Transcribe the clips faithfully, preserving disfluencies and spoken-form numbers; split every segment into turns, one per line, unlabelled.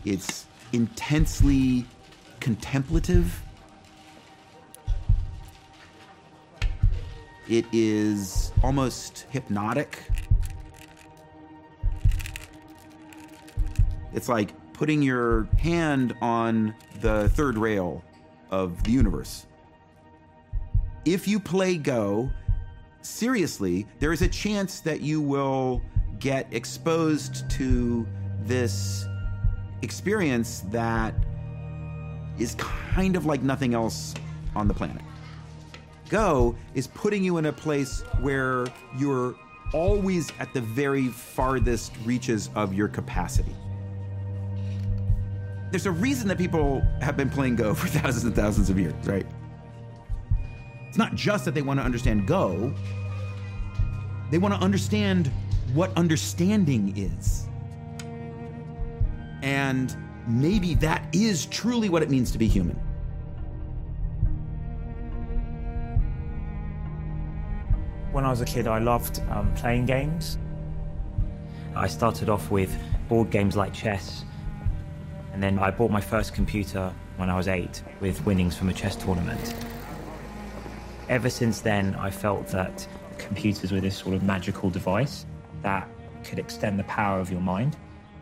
It's intensely contemplative. It is almost hypnotic. It's like putting your hand on the third rail of the universe. If you play Go, seriously, there is a chance that you will get exposed to this experience that is kind of like nothing else on the planet. Go is putting you in a place where you're always at the very farthest reaches of your capacity. There's a reason that people have been playing Go for thousands and thousands of years, right? It's not just that they want to understand Go, they want to understand what understanding is. And maybe that is truly what it means to be human.
When I was a kid, I loved um, playing games. I started off with board games like chess, and then I bought my first computer when I was eight with winnings from a chess tournament. Ever since then, I felt that computers were this sort of magical device that could extend the power of your mind.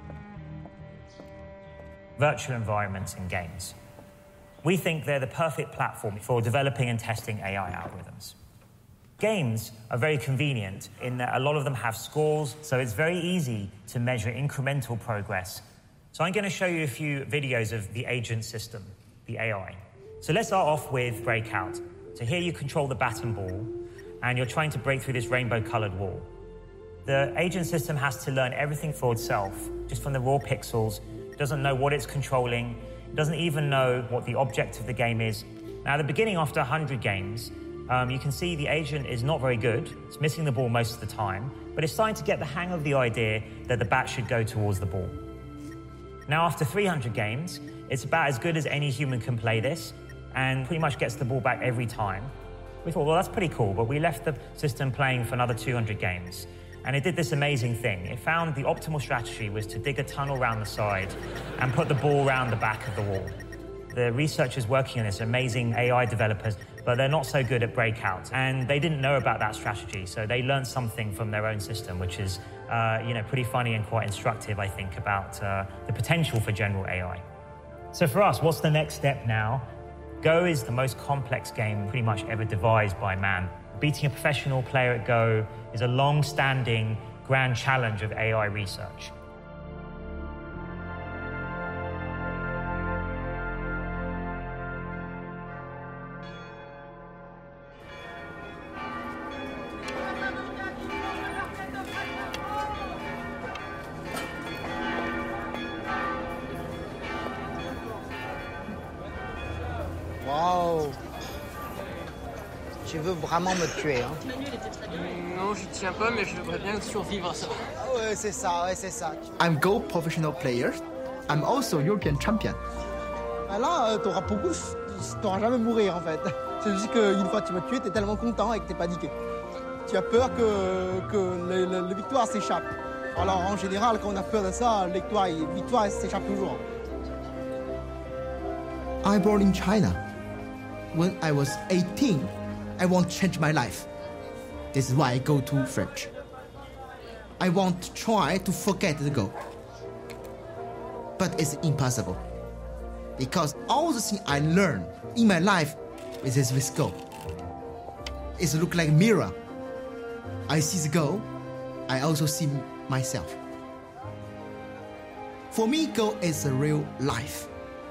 Virtual environments and games. We think they're the perfect platform for developing and testing A I algorithms. Games are very convenient in that a lot of them have scores, so it's very easy to measure incremental progress. So I'm going to show you a few videos of the agent system, the A I. So let's start off with Breakout. So here you control the bat and ball, and you're trying to break through this rainbow-colored wall. The agent system has to learn everything for itself, just from the raw pixels. It doesn't know what it's controlling. It doesn't even know what the object of the game is. Now, at the beginning, after one hundred games, Um, you can see the agent is not very good. It's missing the ball most of the time, but it's starting to get the hang of the idea that the bat should go towards the ball. Now, after three hundred games, it's about as good as any human can play this and pretty much gets the ball back every time. We thought, well, that's pretty cool, but we left the system playing for another two hundred games. And it did this amazing thing. It found the optimal strategy was to dig a tunnel around the side and put the ball around the back of the wall. The researchers working on this, amazing A I developers, but they're not so good at Breakout. And they didn't know about that strategy, so they learned something from their own system, which is uh, you know, pretty funny and quite instructive, I think, about uh, the potential for general A I. So for us, what's the next step now? Go is the most complex game pretty much ever devised by man. Beating a professional player at Go is a long-standing grand challenge of A I research.
Waouh! Tu veux vraiment me tuer, hein?
Non, je tiens pas, mais je voudrais bien survivre à ça.
Ah ouais, c'est ça, ouais, c'est ça.
I'm Go professional player. I'm also European champion.
Ah là, euh, t'auras beaucoup, t'auras jamais mourir en fait. C'est juste qu'une fois que tu m'as tué, t'es tellement content et que t'es paniqué. Tu as peur que, que les, les, les victoires s'échappent. Alors en général, quand on a peur de ça, les victoires, les victoires s'échappent toujours.
I born in China. When I was eighteen, I want to change my life. This is why I go to French. I want to try to forget the Go. But it's impossible. Because all the things I learned in my life is with Go. It looks like a mirror. I see the Go, I also see myself. For me, Go is a real life.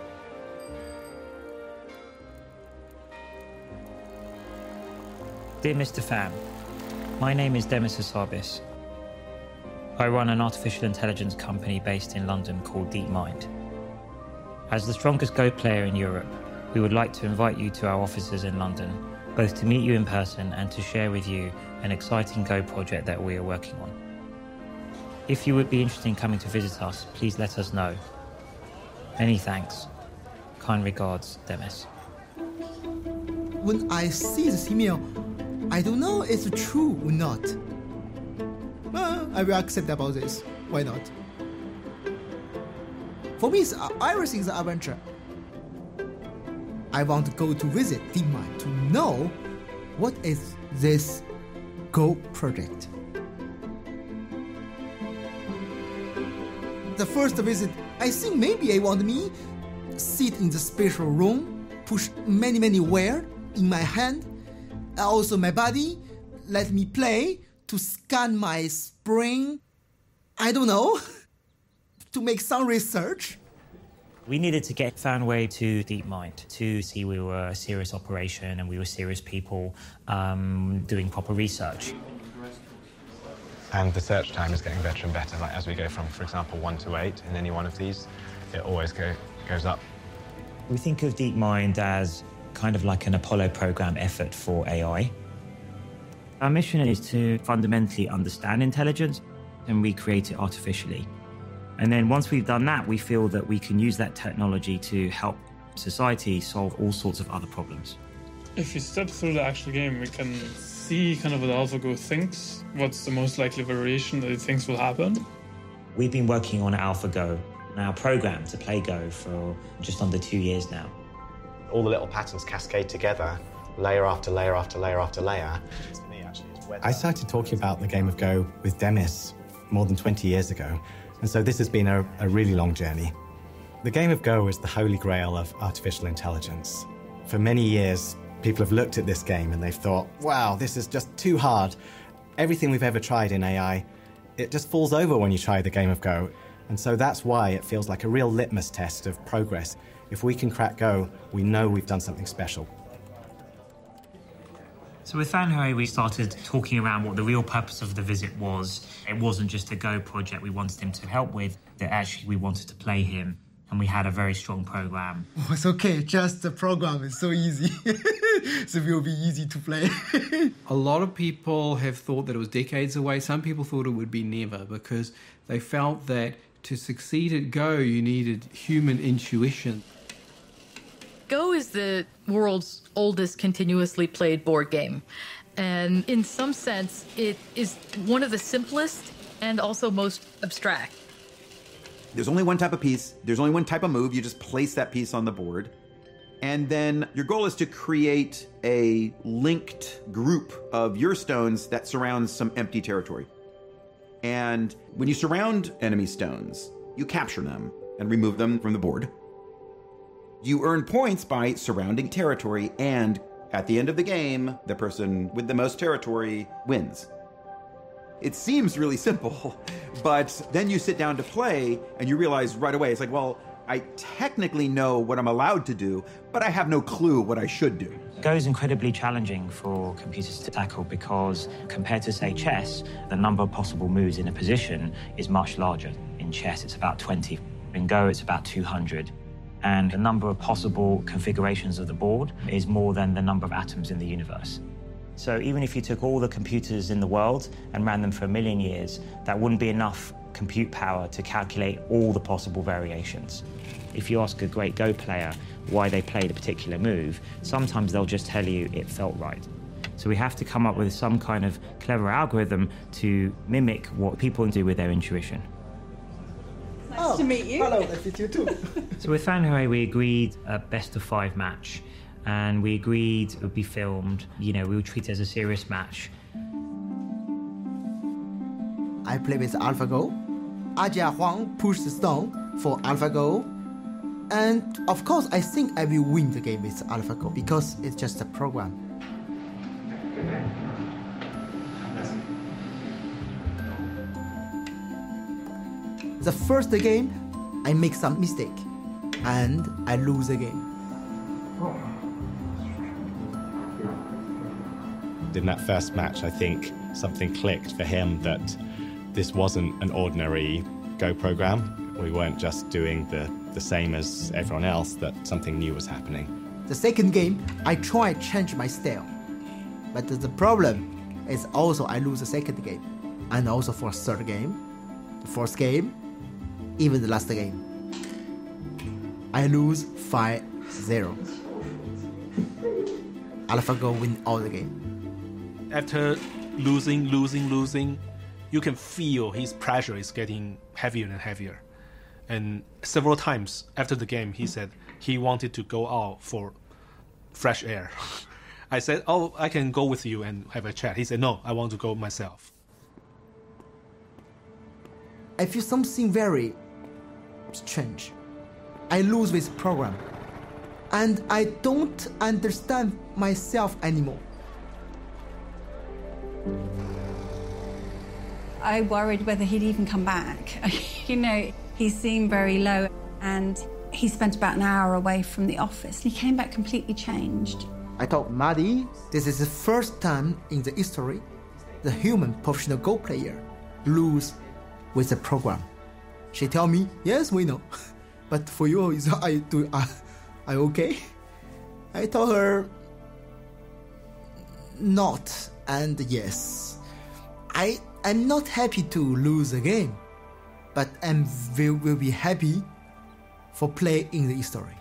Dear Mister Pham, my name is Demis Hassabis. I run an artificial intelligence company based in London called DeepMind. As the strongest Go player in Europe, we would like to invite you to our offices in London, both to meet you in person and to share with you an exciting Go project that we are working on. If you would be interested in coming to visit us, please let us know. Many thanks. Kind regards, Demis.
When I see this email, I don't know if it's true or not. Well, I will accept about this. Why not? For me, it's, uh, everything is an adventure. I want to go to visit DeepMind to know what is this Go project. The first visit, I think maybe I want me sit in the special room, push many, many wires in my hand, also my body, let me play to scan my brain, I don't know, to make some research.
We needed to get Fanway to DeepMind to see we were a serious operation and we were serious people um, doing proper research.
And the search time is getting better and better. Like as we go from, for example, one to eight in any one of these, it always go, goes up.
We think of DeepMind as kind of like an Apollo program effort for A I. Our mission is to fundamentally understand intelligence and recreate it artificially. And then once we've done that, we feel that we can use that technology to help society solve all sorts of other problems.
If we step through the actual game, we can see kind of what AlphaGo thinks, what's the most likely variation that it thinks will happen.
We've been working on AlphaGo, our program to play Go, for just under two years now.
All the little patterns cascade together, layer after layer after layer after layer.
I started talking about the game of Go with Demis more than twenty years ago. And so this has been a, a really long journey. The game of Go is the holy grail of artificial intelligence. For many years, people have looked at this game and they've thought, wow, this is just too hard. Everything we've ever tried in A I, it just falls over when you try the game of Go. And so that's why it feels like a real litmus test of progress. If we can crack Go, we know we've done something special.
So with Fanway, we started talking around what the real purpose of the visit was. It wasn't just a Go project we wanted him to help with, that actually we wanted to play him, and we had a very strong program.
Oh, it's okay, just the program is so easy. So it will be easy to play.
A lot of people have thought that it was decades away. Some people thought it would be never, because they felt that to succeed at Go, you needed human intuition.
Go is the world's oldest continuously played board game. And in some sense, it is one of the simplest and also most abstract.
There's only one type of piece. There's only one type of move. You just place that piece on the board. And then your goal is to create a linked group of your stones that surrounds some empty territory. And when you surround enemy stones, you capture them and remove them from the board. You earn points by surrounding territory, and at the end of the game, the person with the most territory wins. It seems really simple, but then you sit down to play and you realize right away, it's like, well, I technically know what I'm allowed to do, but I have no clue what I should do.
Go is incredibly challenging for computers to tackle because compared to, say, chess, the number of possible moves in a position is much larger. In chess, it's about twenty. In Go, it's about two hundred. And the number of possible configurations of the board is more than the number of atoms in the universe. So even if you took all the computers in the world and ran them for a million years, that wouldn't be enough compute power to calculate all the possible variations. If you ask a great Go player why they played a particular move, sometimes they'll just tell you it felt right. So we have to come up with some kind of clever algorithm to mimic what people do with their intuition.
Nice oh, to meet you. Hello, nice to meet you too.
So with Fanway, we agreed a best of five match, and we agreed it would be filmed. You know, we would treat it as a serious match.
I play with AlphaGo. Ajia Huang pushed the stone for AlphaGo. And of course, I think I will win the game with AlphaGo because it's just a program. The first game, I make some mistake, and I lose the game.
In that first match, I think something clicked for him that this wasn't an ordinary Go program. We weren't just doing the, the same as everyone else, that something new was happening.
The second game, I try to change my style. But the problem is also I lose the second game. And also for third game, the fourth game, even the last game. I lose five zero. AlphaGo win all the game.
After losing, losing, losing, you can feel his pressure is getting heavier and heavier. And several times after the game, he said he wanted to go out for fresh air. I said, oh, I can go with you and have a chat. He said, no, I want to go myself.
I feel something very strange. I lose this program. And I don't understand myself anymore.
I worried whether he'd even come back. You know, he seemed very low, and he spent about an hour away from the office. He came back completely changed.
I told Maddie, this is the first time in the history the human professional Go player lose with the program. She tell me, yes, we know. But for you, is I do I, I okay? I told her not and yes. I am not happy to lose the game, but I will, will be happy for play in the history.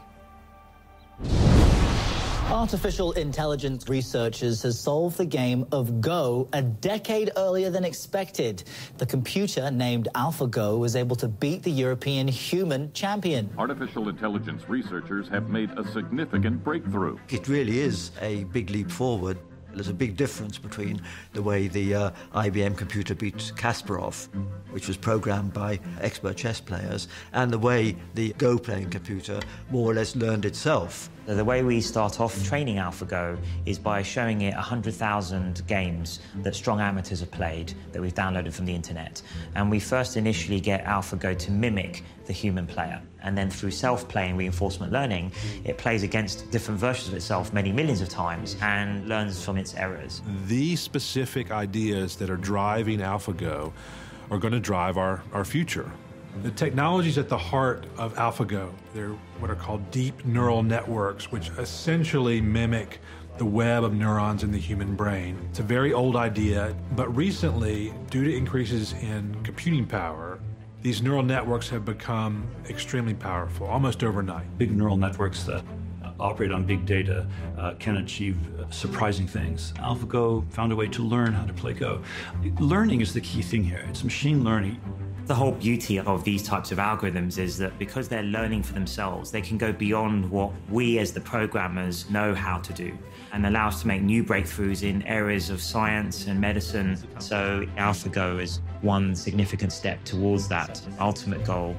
Artificial intelligence researchers has solved the game of Go a decade earlier than expected. The computer, named AlphaGo, was able to beat the European human champion.
Artificial intelligence researchers have made a significant breakthrough.
It really is a big leap forward. There's a big difference between the way the uh, I B M computer beat Kasparov, which was programmed by expert chess players, and the way the Go playing computer more or less learned itself.
The way we start off training AlphaGo is by showing it one hundred thousand games that strong amateurs have played that we've downloaded from the internet. And we first initially get AlphaGo to mimic the human player. And then through self-playing reinforcement learning, it plays against different versions of itself many millions of times and learns from its errors.
The specific ideas that are driving AlphaGo are going to drive our, our future. The technology is at the heart of AlphaGo. They're what are called deep neural networks, which essentially mimic the web of neurons in the human brain. It's a very old idea, but recently, due to increases in computing power, these neural networks have become extremely powerful, almost overnight.
Big neural networks that operate on big data uh, can achieve surprising things. AlphaGo found a way to learn how to play Go. Learning is the key thing here. It's machine learning.
The whole beauty of these types of algorithms is that because they're learning for themselves, they can go beyond what we as the programmers know how to do and allow us to make new breakthroughs in areas of science and medicine. So AlphaGo is one significant step towards that ultimate goal.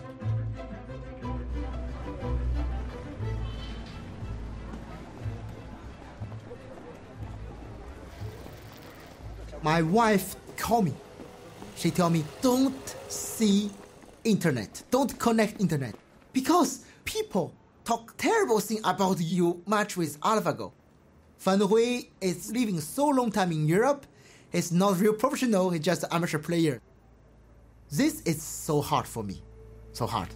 My wife called me. She told me, don't see internet, don't connect internet. Because people talk terrible thing about you match with AlphaGo. Fan Hui is living so long time in Europe. He's not real professional, he's just an amateur player. This is so hard for me, so hard.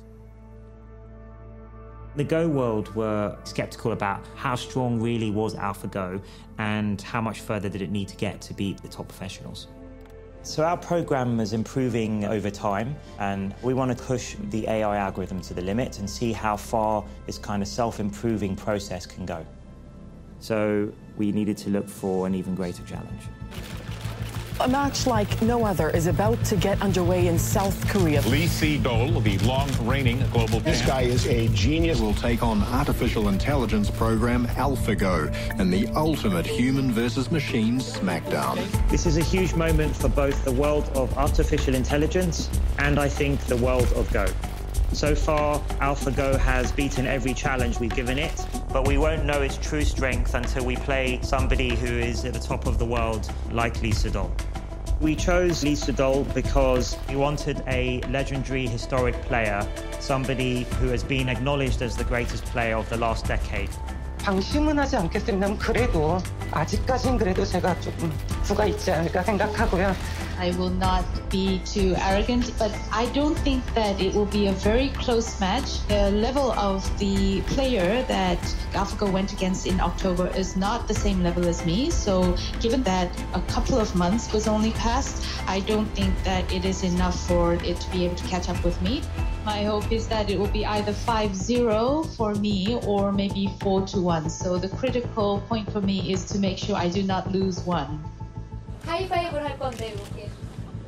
The Go world were skeptical about how strong really was AlphaGo and how much further did it need to get to beat the top professionals. So our program is improving over time, and we want to push the A I algorithm to the limit and see how far this kind of self-improving process can go. So we needed to look for an even greater challenge.
A match like no other is about to get underway in South Korea.
Lee Sedol, the long-reigning global champ.
This guy is a genius. Will take on artificial intelligence program AlphaGo in the ultimate human versus machine smackdown.
This is a huge moment for both the world of artificial intelligence and I think the world of Go. So far, AlphaGo has beaten every challenge we've given it, but we won't know its true strength until we play somebody who is at the top of the world, like Lee Sedol. We chose Lee Sedol because we wanted a legendary historic player, somebody who has been acknowledged as the greatest player of the last decade.
방심은 하지 않겠습니다. 그래도 아직까진 그래도 제가 조금 부가 있지 않을까 생각하고요.
I will not be too arrogant, but I don't think that it will be a very close match. The level of the player that AlphaGo went against in October is not the same level as me. So given that a couple of months was only passed, I don't think that it is enough for it to be able to catch up with me. My hope is that it will be either five zero for me or maybe four to one. So the critical point for me is to make sure I do not lose one.
하이파이브를 할 건데 이렇게.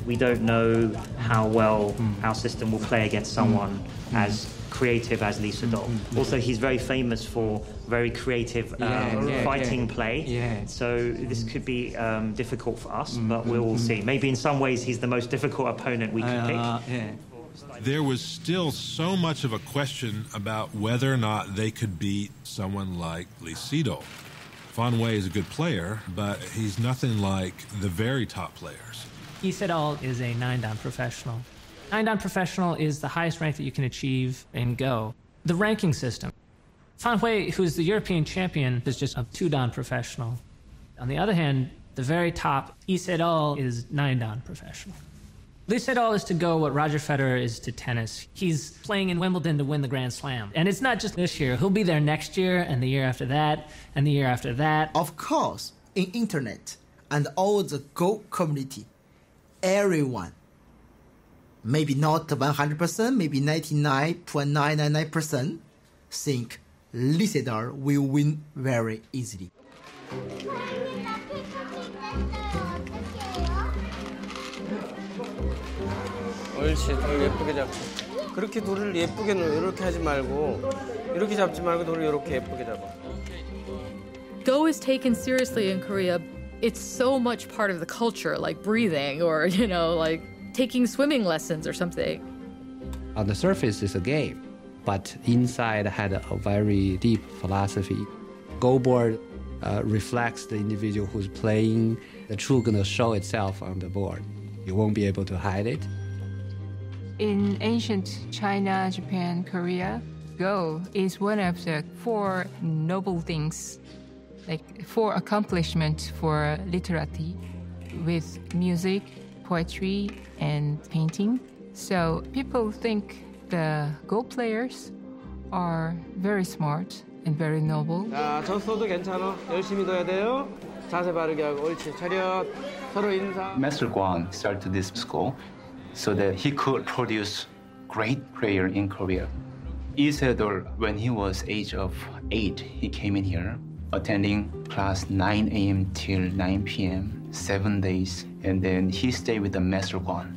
We don't know how well our system will play against someone mm. as creative as Lee Sedol. Mm. Also, he's very famous for very creative um, yeah, yeah, fighting yeah. play. Yeah. So this could be um, difficult for us, mm. but we'll mm. see. Maybe in some ways he's the most difficult opponent we can uh, pick. Yeah.
There was still so much of a question about whether or not they could beat someone like Lee Sedol. Fan Wei is a good player, but he's nothing like the very top players.
Lee Sedol is a nine-dan professional. Nine-dan professional is the highest rank that you can achieve in Go. The ranking system. Fan Wei, who's the European champion, is just a two-dan professional. On the other hand, the very top, Lee Sedol is nine-dan professional. Lee Sedol is to Go what Roger Federer is to tennis. He's playing in Wimbledon to win the Grand Slam. And it's not just this year. He'll be there next year, and the year after that, and the year after that.
Of course, in internet and all the Go community, everyone, maybe not one hundred percent, maybe ninety-nine point nine nine nine percent, think Lee Sedol will win very easily.
옳지, 돌 예쁘게 잡고. 그렇게 돌을 예쁘게 놓, 이렇게 하지 말고 이렇게 잡지 말고 돌을 이렇게 예쁘게 잡아.
Go is taken seriously in Korea. It's so much part of the culture, like breathing or, you know, like taking swimming lessons or something.
On the surface, it's a game, but inside had a very deep philosophy. Go board uh, reflects the individual who's playing. The truth gonna show itself on the board. You won't be able to hide it.
In ancient China, Japan, Korea, Go is one of the four noble things, like four accomplishments for literati, with music, poetry, and painting. So people think the Go players are very smart and very noble.
자, 졌어도 괜찮아. 열심히 둬야 돼요. 자세 바르게 하고, 옳지. 차렷, 서로 인사.
Master Guan started this school so that he could produce great player in Korea. Lee Sedol, when he was age of eight, he came in here, attending class nine a m till nine p m, seven days, and then he stayed with the Master Guan.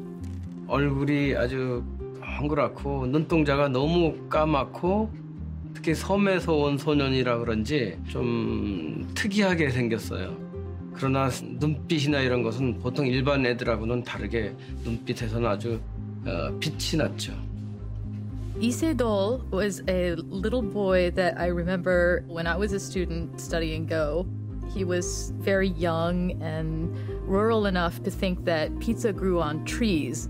얼굴이 아주 헝그랗고 눈동자가 너무 까맣고 특히 섬에서 온 소년이라 그런지 좀 특이하게 생겼어요. 그러나 눈빛이나 이런 것은 보통 일반 애들하고는 다르게 눈빛에서는 아주 어, 빛이 났죠.
Lee Sedol was a little boy that I remember when I was a student studying Go. He was very young and rural enough to think that pizza grew on trees.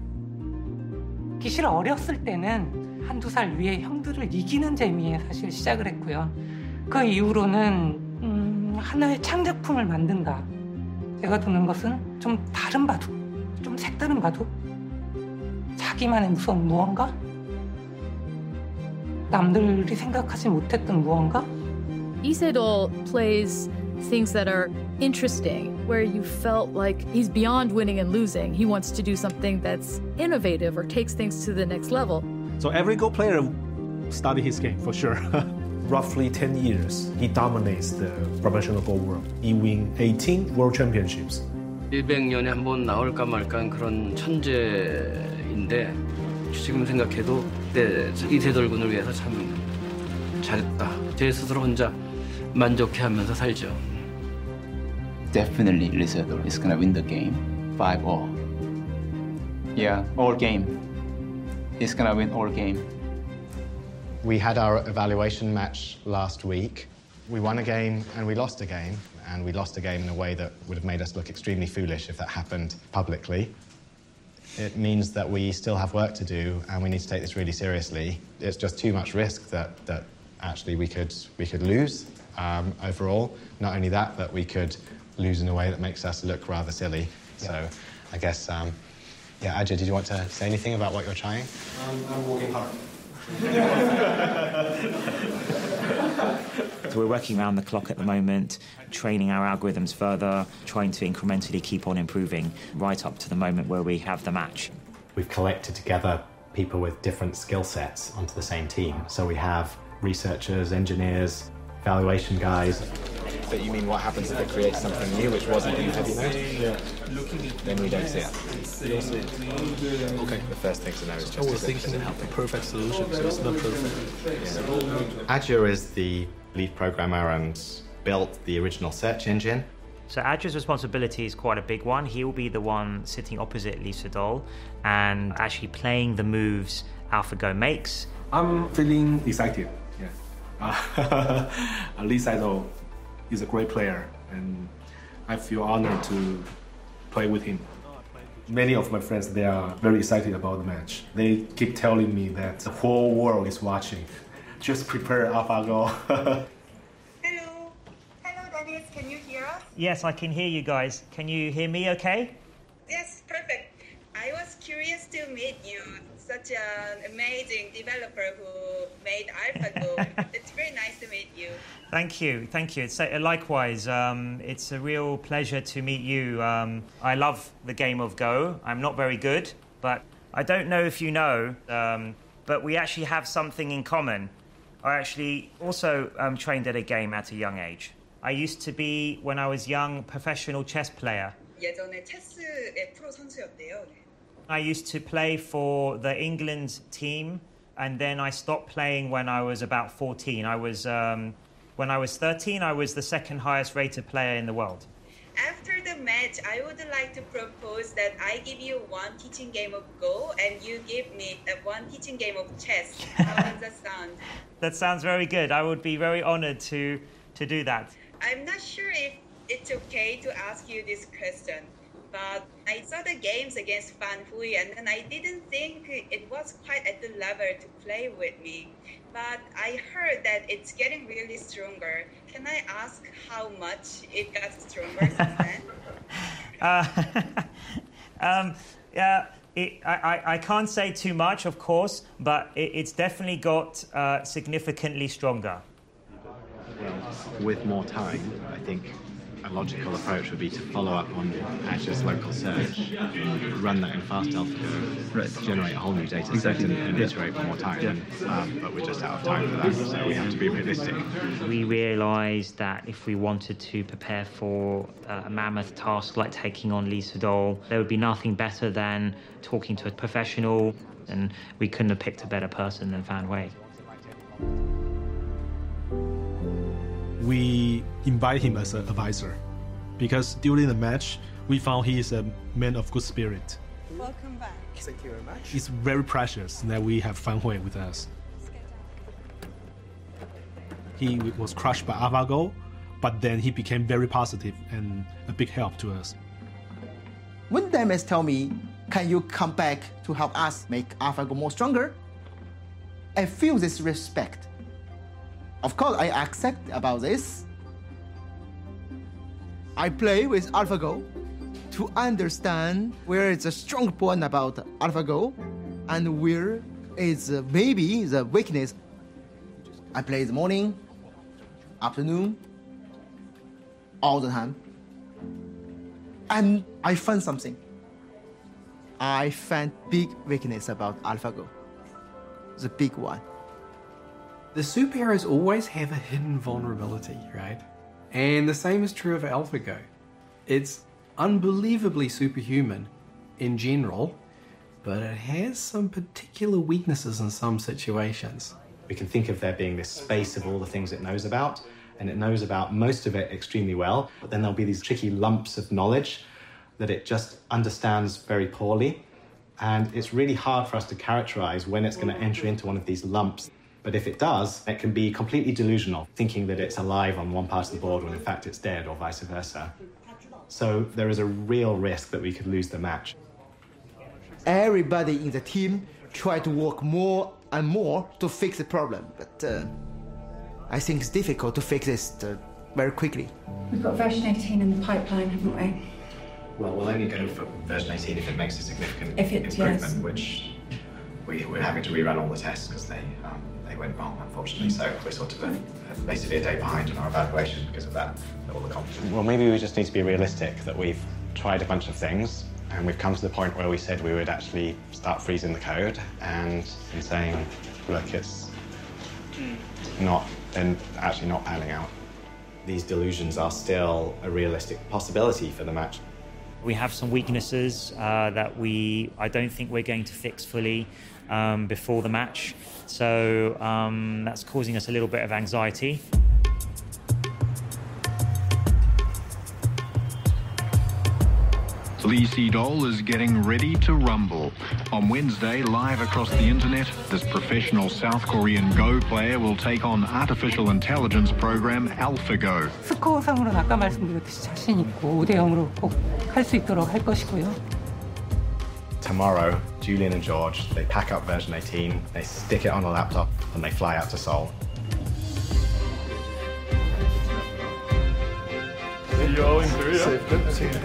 사실 어렸을 때는 한두 살 위에 형들을 이기는 재미에 사실 시작을 했고요. 그 이후로는 음, 하나의 창작품을 만든다. 제가 두는 것은 좀 다른 바둑, 좀 색다른 바둑, 자기만의 무슨 무언가? 남들이 생각하지 못했던 무언가?
Lee Sedol plays things that are interesting, where you felt like he's beyond winning and losing. He wants to do something that's innovative or takes things to the next level.
So every Go player study his game, for sure.
Roughly ten years, he dominates the professional Go world. He wins eighteen world championships.
일백 년에 한 번 나올까 말까 그런 천재인데 지금 생각해도 네, 이세돌 군을 위해서 참 잘했다. 제 스스로 혼자 만족해하면서 살죠.
Definitely Lee Sedol is gonna win the game five all. Yeah, all game. He's gonna win all game.
We had our evaluation match last week. We won a game and we lost a game, and we lost a game in a way that would have made us look extremely foolish if that happened publicly. It means that we still have work to do, and we need to take this really seriously. It's just too much risk that, that actually we could, we could lose um, overall. Not only that, but we could lose in a way that makes us look rather silly. Yeah. So I guess, um, yeah, Ajay, did you want to say anything about what you're trying?
Um, I'm working hard.
So we're working around the clock at the moment, training our algorithms further, trying to incrementally keep on improving right up to the moment where we have the match.
We've collected together people with different skill sets onto the same team. So we have researchers, engineers, evaluation guys. but you mean what happens if it creates something new which wasn't in heavy mode?
Yeah.
Then we don't see it.
Okay.
The first thing to know is just
I was
is it, does
thinking
it help?
the perfect solution, so it's not perfect.
Yeah. Azure is the lead programmer and built the original search engine.
So Azure's responsibility is quite a big one. He will be the one sitting opposite Lee Sedol and actually playing the moves AlphaGo makes.
I'm feeling excited. Yeah. Uh, Lee Sedol is a great player, and I feel honored to play with him. Many of my friends, they are very excited about the match. They keep telling me that the whole world is watching. Just prepare AlphaGo.
Hello. Hello, Dennis. Can you hear us?
Yes, I can hear you guys. Can you hear me okay?
Yes, perfect. I was curious to meet you. Such an amazing developer who made AlphaGo. It's very nice to meet you.
Thank you, thank you. It's uh, likewise. Um, it's a real pleasure to meet you. Um, I love the game of Go. I'm not very good, but I don't know if you know, um, but we actually have something in common. I actually also um, trained at a game at a young age. I used to be, when I was young, professional chess player.
예전에 체스의 프로 선수였대요.
I used to play for the England team, and then I stopped playing when I was about fourteen. I was, um, when I was thirteen, I was the second highest rated player in the world.
After the match, I would like to propose that I give you one teaching game of Go and you give me uh, one teaching game of chess. How does that sound?
That sounds very good. I would be very honored to, to do that.
I'm not sure if it's okay to ask you this question, but I saw the games against Fan Hui and then I didn't think it was quite at the level to play with me. But I heard that it's getting really stronger. Can I ask how much it got stronger since then?
Uh, um, yeah, it, I, I can't say too much, of course, but it, it's definitely got uh, significantly stronger.
With more time, I think a logical approach would be to follow up on Azure's local search, run that in fast AlphaGo, right. generate a whole new data set and, and yeah. iterate for more time. Yeah. Um, but we're just out of time for that, so we have to be realistic.
We realised that if we wanted to prepare for uh, a mammoth task like taking on Lee Sedol, there would be nothing better than talking to a professional, and we couldn't have picked a better person than Fan Hui.
We invite him as an advisor because during the match, we found he is a man of good spirit.
Welcome back.
Thank you very much.
It's very precious that we have Fan Hui with us. He was crushed by AlphaGo, but then he became very positive and a big help to us.
When Demis tell me, can you come back to help us make AlphaGo more stronger? I feel this respect. Of course, I accept about this. I play with AlphaGo to understand where is the strong point about AlphaGo and where is uh, maybe the weakness. I play in the morning, afternoon, all the time. And I found something. I found big weakness about AlphaGo. The big one.
The superheroes always have a hidden vulnerability, right? And the same is true of AlphaGo. It's unbelievably superhuman in general, but it has some particular weaknesses in some situations.
We can think of there being this space of all the things it knows about, and it knows about most of it extremely well, but then there'll be these tricky lumps of knowledge that it just understands very poorly. And it's really hard for us to characterize when it's going to enter into one of these lumps. But if it does, it can be completely delusional, thinking that it's alive on one part of the board when in fact it's dead, or vice versa. So there is a real risk that we could lose the match.
Everybody in the team try to work more and more to fix the problem, but uh, I think it's difficult to fix this uh, very quickly.
We've got version eighteen in the pipeline, haven't we?
Well, we'll only go for version eighteen if it makes a significant
if it,
improvement,
yes.
which we, we're having to rerun all the tests because they um, they went wrong, unfortunately. So we're sort of uh, basically a day behind in our evaluation because of that. All the competition. Well, maybe we just need to be realistic that we've tried a bunch of things and we've come to the point where we said we would actually start freezing the code and in saying, look, it's not and actually not panning out. these delusions are still a realistic possibility for the match.
We have some weaknesses uh, that we I don't think we're going to fix fully um, before the match. So um, that's causing us a little bit of anxiety.
Lee Sedol is getting ready to rumble. On Wednesday, live across the internet, this professional South Korean Go player will take on artificial intelligence program AlphaGo.
스코어상으로는 아까 말씀드렸듯이 자신 있고 오 대 영으로 꼭 할 수 있도록 할 것이고요.
Tomorrow, Julian and George, they pack up version eighteen, they stick it on a laptop, and they fly out to Seoul.
See you all in Korea.
Safe trip.
See you.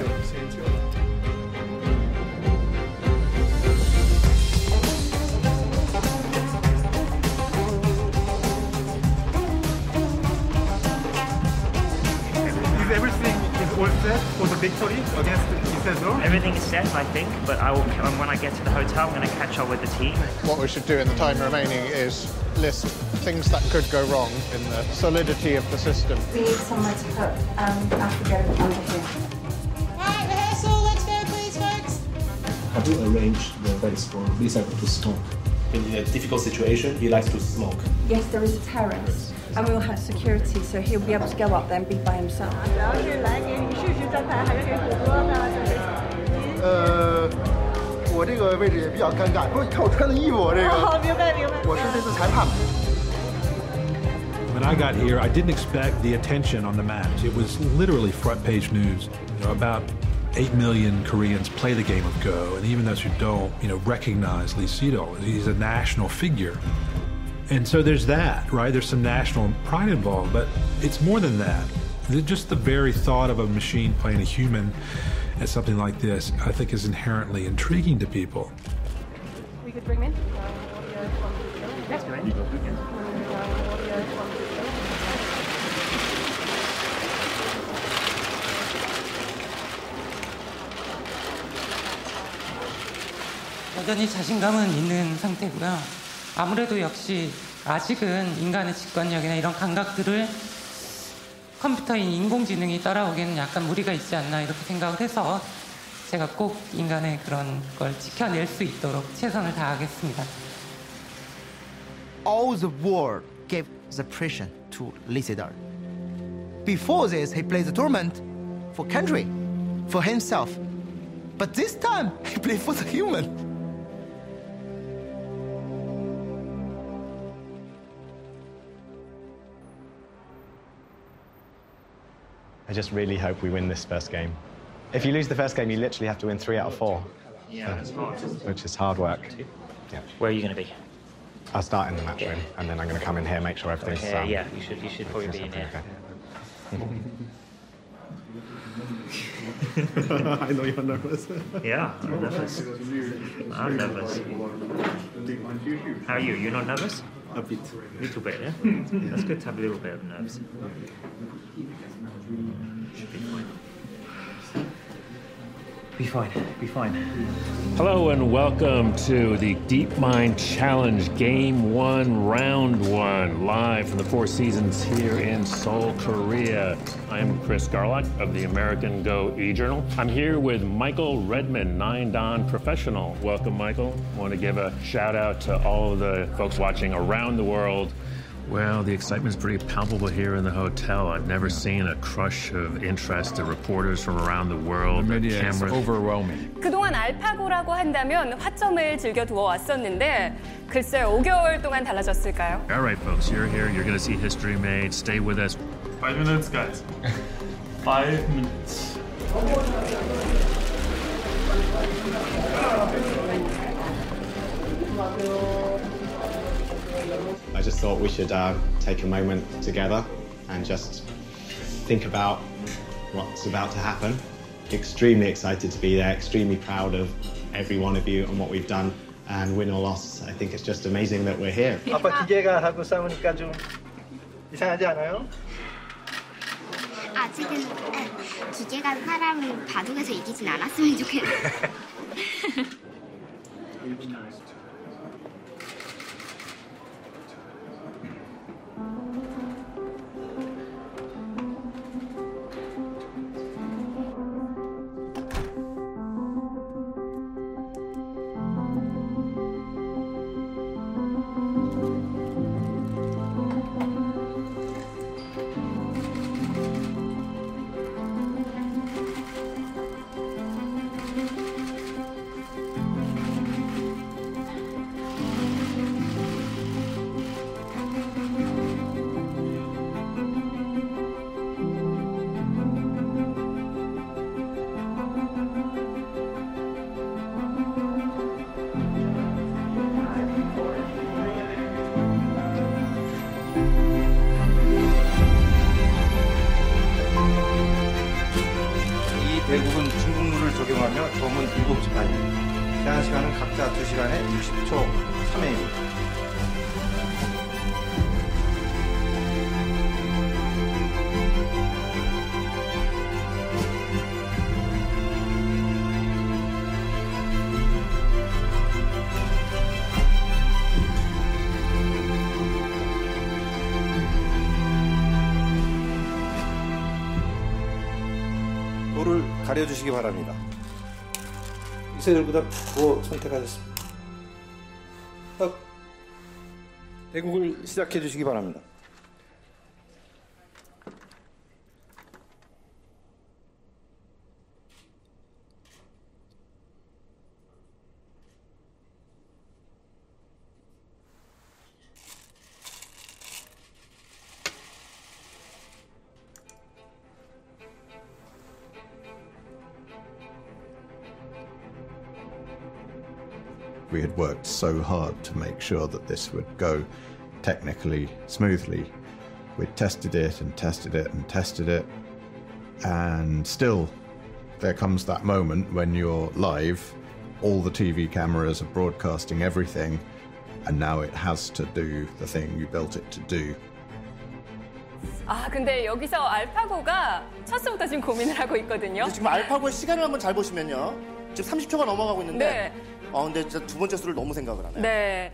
Is everything is all set for the victory against Isidro?
Everything is set, I think, but I will, when I get to the hotel, I'm going to catch up with the team.
What we should do in the time remaining is list things that could go wrong in the solidity of the system.
We need somewhere to put um, AlphaGo under here.
Alright, rehearsal, let's go please, folks.
How do you arrange the race for Lisa to smoke? In a difficult situation, he likes to smoke.
Yes, there is a terrace, and we will have security, so he'll be able to go up there and be by himself.
呃，我这个位置也比较尴尬，不是看我穿的衣服，我这个。
哦，明白明白。
我是这次裁判。
When I got here, I didn't expect the attention on the match. It was literally front page news. You know, about eight million Koreans play the game of Go, and even those who don't, you know, recognize Lee Sedol. He's a national figure. And so there's that, right? There's some national pride involved, but it's more than that. Just the very thought of a machine playing a human at something like this, I think, is inherently intriguing to people.
We could bring him in.
That's great.
여전히 자신감은 있는 상태고요. 아무래도 역시 아직은 인간의 직관력이나 이런 감각들을 컴퓨터인 인공지능이 따라오기에는 약간 무리가 있지 않나 이렇게 생각을 해서 제가 꼭 인간의 그런 걸 지켜낼 수 있도록 최선을 다하겠습니다.
All the world gave the pressure to Lee Sedol. Before this, he played the tournament for country, for himself. But this time, he played for the human.
I just really hope we win this first game. If you lose the first game, you literally have to win three out of four.
Yeah, it's hard.
Which is hard work. Yeah.
Where are you going to be?
I'll start in the match room, and then I'm going to come in here, make sure everything's...
Yeah,
um,
yeah, you should, you should probably be in here.
I know you're nervous.
Yeah, I'm nervous. I'm nervous. How are you? You're not nervous?
A bit.
A little bit, yeah? That's good to have a little bit of nerves. Should be fine. Be fine, be fine.
Hello and welcome to the DeepMind Challenge Game one, Round one, live from the Four Seasons here in Seoul, Korea. I'm Chris Garlock of the American Go e-Journal. I'm here with Michael Redman, nine dan Professional. Welcome, Michael. I want to give a shout out to all of the folks watching around the world. Well, the excitement is pretty palpable here in the hotel. I've never seen a crush of interest. The reporters from around the world, the
media is overwhelming.
그동안 알파고라고 한다면 화점을 즐겨두어 왔었는데 글쎄 오 개월 동안 달라졌을까요?
All right, folks, you're here. You're going to see history made. Stay with us.
Five minutes, guys. Five minutes.
I just thought we should uh, take a moment together and just think about what's about to happen. Extremely excited to be there, extremely proud of every one of you and what we've done. And win or loss, I think it's just amazing that we're here.
아빠 기계가 하고 싸우니까 좀 이상하지 않아요?
아직은 기계가 사람을 바둑에서 이기진 않았으면 좋겠어요.
시간에 육십 초 삼 회입니다. 도를 가려주시기 바랍니다. 이세돌보다 도 선택하셨습니다. 대국을 시작해 주시기 바랍니다.
We had worked so hard to make sure that this would go technically smoothly. We'd tested it and tested it and tested it. And still, there comes that moment when you're live, all the T V cameras are broadcasting everything, and now it has to do the thing you built it to do.
아, 근데 여기서 알파고가 첫수부터 지금 고민을 하고 있거든요.
지금 알파고의 시간을 한번 잘 보시면요. 지금 삼십 초가 넘어가고 있는데
네.
어, 근데 진짜 두 번째 수를 너무 생각을 하네요.
네.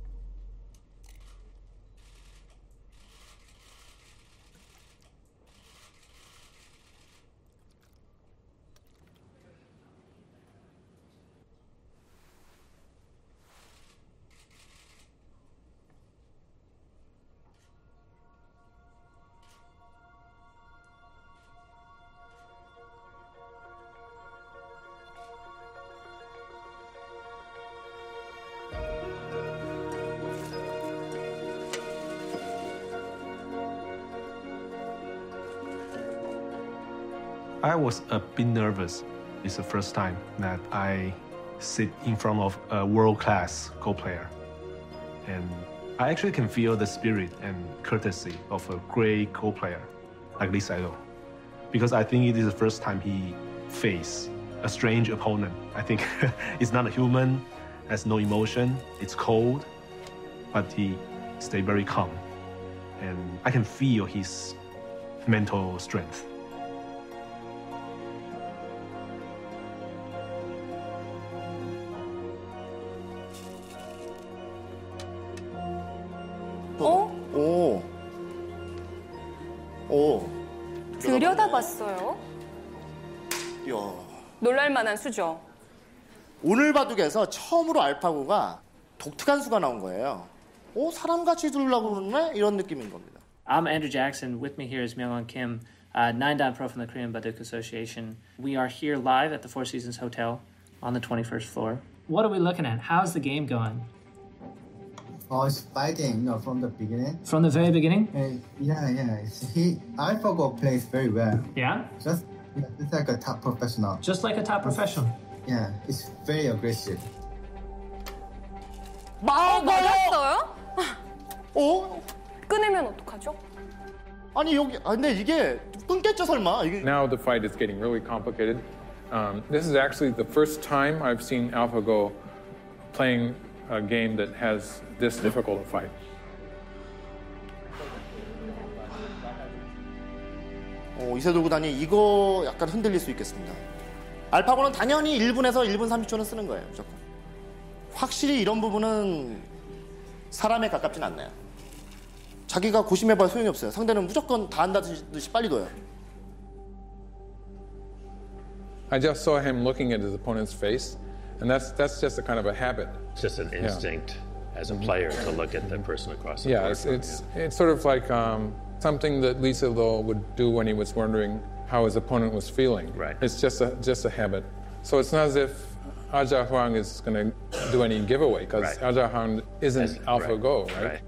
I was a bit nervous. It's the first time that I sit in front of a world-class Go player. And I actually can feel the spirit and courtesy of a great Go player like Lee Sedol. Because I think it is the first time he faced a strange opponent. I think it's not a human, has no emotion, it's cold, but he stayed very calm. And I can feel his mental strength.
어?
오. 오.
들여다봤어요.
이야.
놀랄만한 수죠.
오늘 바둑에서 처음으로 알파고가 독특한 수가 나온 거예요. 오, 사람같이 두려고 그러네? 이런 느낌인 겁니다.
I'm Andrew Jackson. With me here is Myung-won Kim, uh, nine-dan pro from the Korean Baduk Association. We are here live at the Four Seasons Hotel on the twenty-first floor. What are we looking at? How's the game going?
Oh, it's fighting, you know, from the beginning.
From the very beginning?
Uh, yeah, yeah. It's, he, AlphaGo plays very well.
Yeah?
Just, it's like a top professional.
Just like a top professional.
Yeah, it's very aggressive.
어, 맞았어요?
어?
끊으면 어떡하죠?
아니 여기 아 근데 이게 끊겠죠 설마? 이게...
Now the fight is getting really complicated. Um, this is actually the first time I've seen AlphaGo playing a game that has this difficult a fight.
어, 이세돌 구단이 이거 약간 흔들릴 수 있겠습니다. 알파고는 당연히 일 분에서 일 분 삼십 초는 쓰는 거예요. 무조건. 확실히 이런 부분은 사람에 가깝진 않네요. 자기가 고심해봐야 소용이 없어요. 상대는 무조건 다 한다듯이 빨리 둬요.
I just saw him looking at his opponent's face, and that's that's just a kind of a habit.
It's just an instinct yeah. as a player to look at the person across the
yeah,
board.
It's, it's, yeah, it's sort of like um, something that Lee Sedol would do when he was wondering how his opponent was feeling.
Right.
It's just a just a habit. So it's not as if Aja Huang is going to do any giveaway, because right. Aja Huang isn't As, AlphaGo, right? right?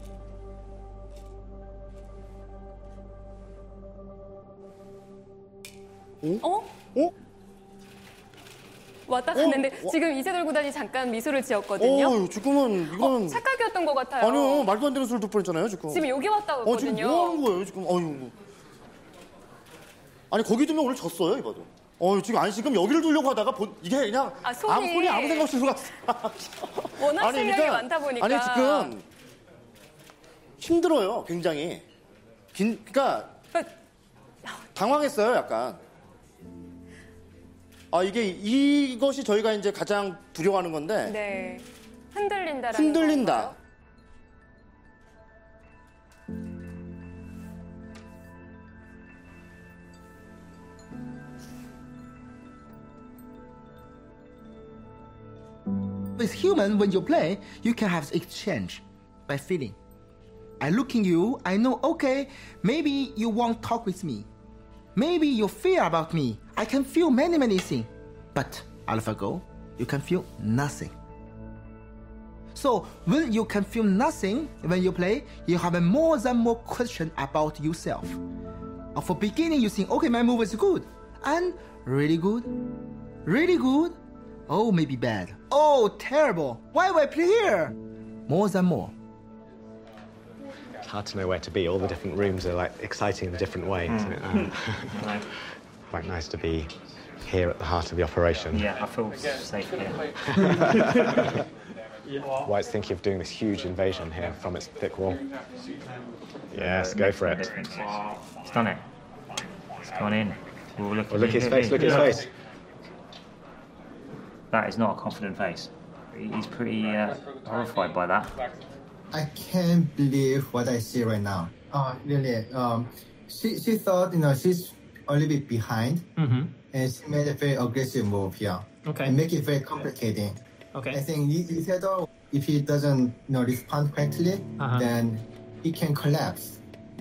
right. 어?
어?
왔다 갔는데 어? 지금 이세돌 구단이 잠깐 미소를 지었거든요.
어, 지금은 이건
어, 착각이었던 것 같아요.
아니요, 말도 안 되는 소리를 듣고 있잖아요, 지금.
지금 여기 왔다 갔거든요.
어, 지금 뭐 하는 거예요, 지금? 어휴. 아니 거기 두면 오늘 졌어요, 이봐도. 어, 지금 아니 지금 여기를 두려고 하다가 본, 이게 그냥
아, 손이,
아무 손이 아무 생각 없이 들어갔어.
워낙
아니,
실력이
그러니까,
많다 보니까.
아니 지금 힘들어요, 굉장히. 긴, 그러니까 당황했어요, 약간. 아 이게 이것이 저희가 이제 가장 두려워하는 건데.
네. 흔들린다라는
흔들린다.
건가요?
With human, when you play, you can have exchange by feeling. I look in you, I know, okay, maybe you won't talk with me. Maybe you fear about me. I can feel many, many things. But AlphaGo, you can feel nothing. So when you can feel nothing when you play, you have a more than more question about yourself. Uh, For beginning, you think, okay, my move is good. And really good, really good. Oh, maybe bad. Oh, terrible. Why would I play here? More than more.
It's hard to know where to be. All the different rooms are like exciting in different ways.
Mm.
Um, quite nice to be here at the heart of the operation.
Yeah, I feel safe here.
White's thinking of doing this huge invasion here from its thick wall. Yes, go for it.
It's done it. It's gone in. Ooh, look,
Oh, look at his face, look at his face.
That is not a confident face. He's pretty uh, horrified by that.
I can't believe what I see right now. Oh, really? Um, she she thought you know she's a little bit behind,
Mm-hmm.
and she made a very aggressive move here.
Okay.
And make it very complicating.
Okay.
I think Isidore, if he doesn't you know respond correctly,
Uh-huh.
then he can collapse.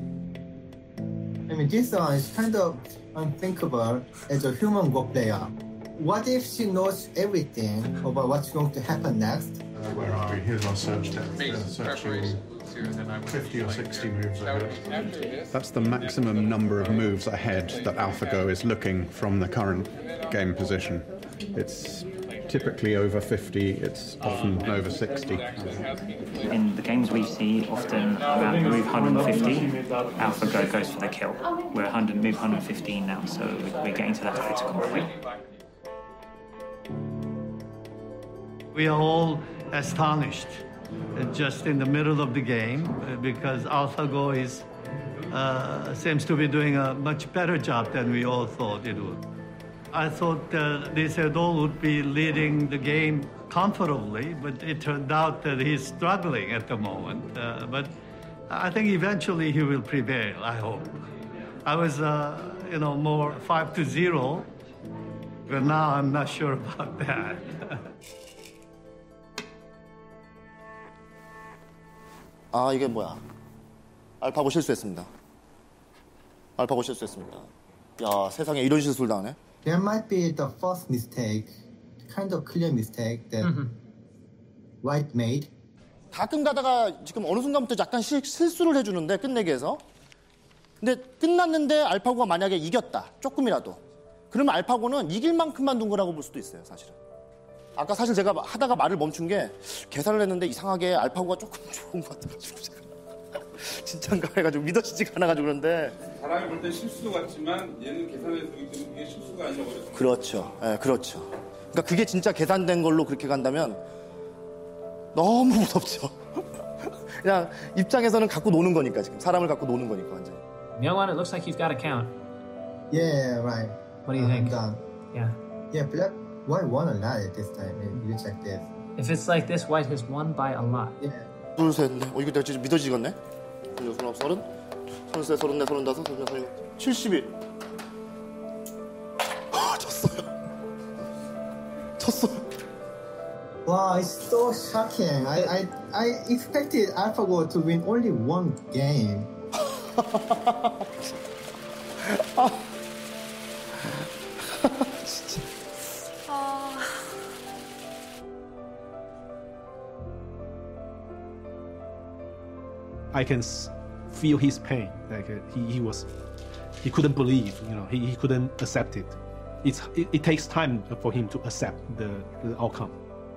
I mean, this one is kind of unthinkable as a human Go player. What if she knows everything about what's going to happen next?
Uh, where are we? Here's our search tab. We're searching fifty or sixty moves ahead.
That's the maximum number of moves ahead that AlphaGo is looking from the current game position. It's typically over fifty, it's often over sixty.
In the games we see, often around move one hundred fifty, AlphaGo goes for the kill. We're one hundred, move one hundred fifteen now, so we're getting to that critical point.
We are all astonished uh, just in the middle of the game uh, because AlphaGo is uh, seems to be doing a much better job than we all thought it would. I thought uh, Isidore would be leading the game comfortably, but it turned out that he's struggling at the moment. Uh, but I think eventually he will prevail, I hope. I was, uh, you know, more five to zero, but now I'm not sure about that.
아 이게 뭐야? 알파고 실수했습니다. 알파고 실수했습니다. 야 세상에 이런 실수를 당하네.
There might be the first mistake, kind of clear mistake that White made.
가끔 가다가 지금 어느 순간부터 약간 실, 실수를 해주는데 끝내기 위해서. 근데 끝났는데 알파고가 만약에 이겼다. 조금이라도. 그러면 알파고는 이길 만큼만 둔 거라고 볼 수도 있어요. 사실은. 아까 사실 제가 하다가 말을 멈춘 게 계산을 했는데 이상하게 알파고가 조금 좋은 것 같아가지고 제가 진짠가 해가지고 믿어지지가 않아가지고 그런데
사람이 볼 때 실수 같지만 얘는 계산해서 보기 때문에 그게 실수가 아니라고 그랬어요.
그렇죠. 예, 그렇죠. 그러니까 그게 진짜 계산된 걸로 그렇게 간다면 너무 무섭죠. 그냥 입장에서는 갖고 노는 거니까 지금 사람을 갖고 노는 거니까 완전.
Myungwon, it looks like you've got a count.
Yeah, right.
What do you
I'm
think?
done.
Yeah.
Yeah, Black White won a lot at this time. You check this.
If it's like this, White has won by a lot.
Yeah.
둘, 셋, 넷. 어, 이거 내가 진짜 믿어지겠네? 서른, 서른, 서른, 서른셋, 서른넷, 서른다섯, 서른여섯, 서른일곱, 칠십일. 졌어요. 졌어요.
Wow, it's so shocking. I I, I expected AlphaGo to win only one game.
아.
진짜.
I can s- feel his pain. Like uh, he, he was, he couldn't believe. You know, he, he couldn't accept it. It's it, it takes time for him to accept the, the outcome.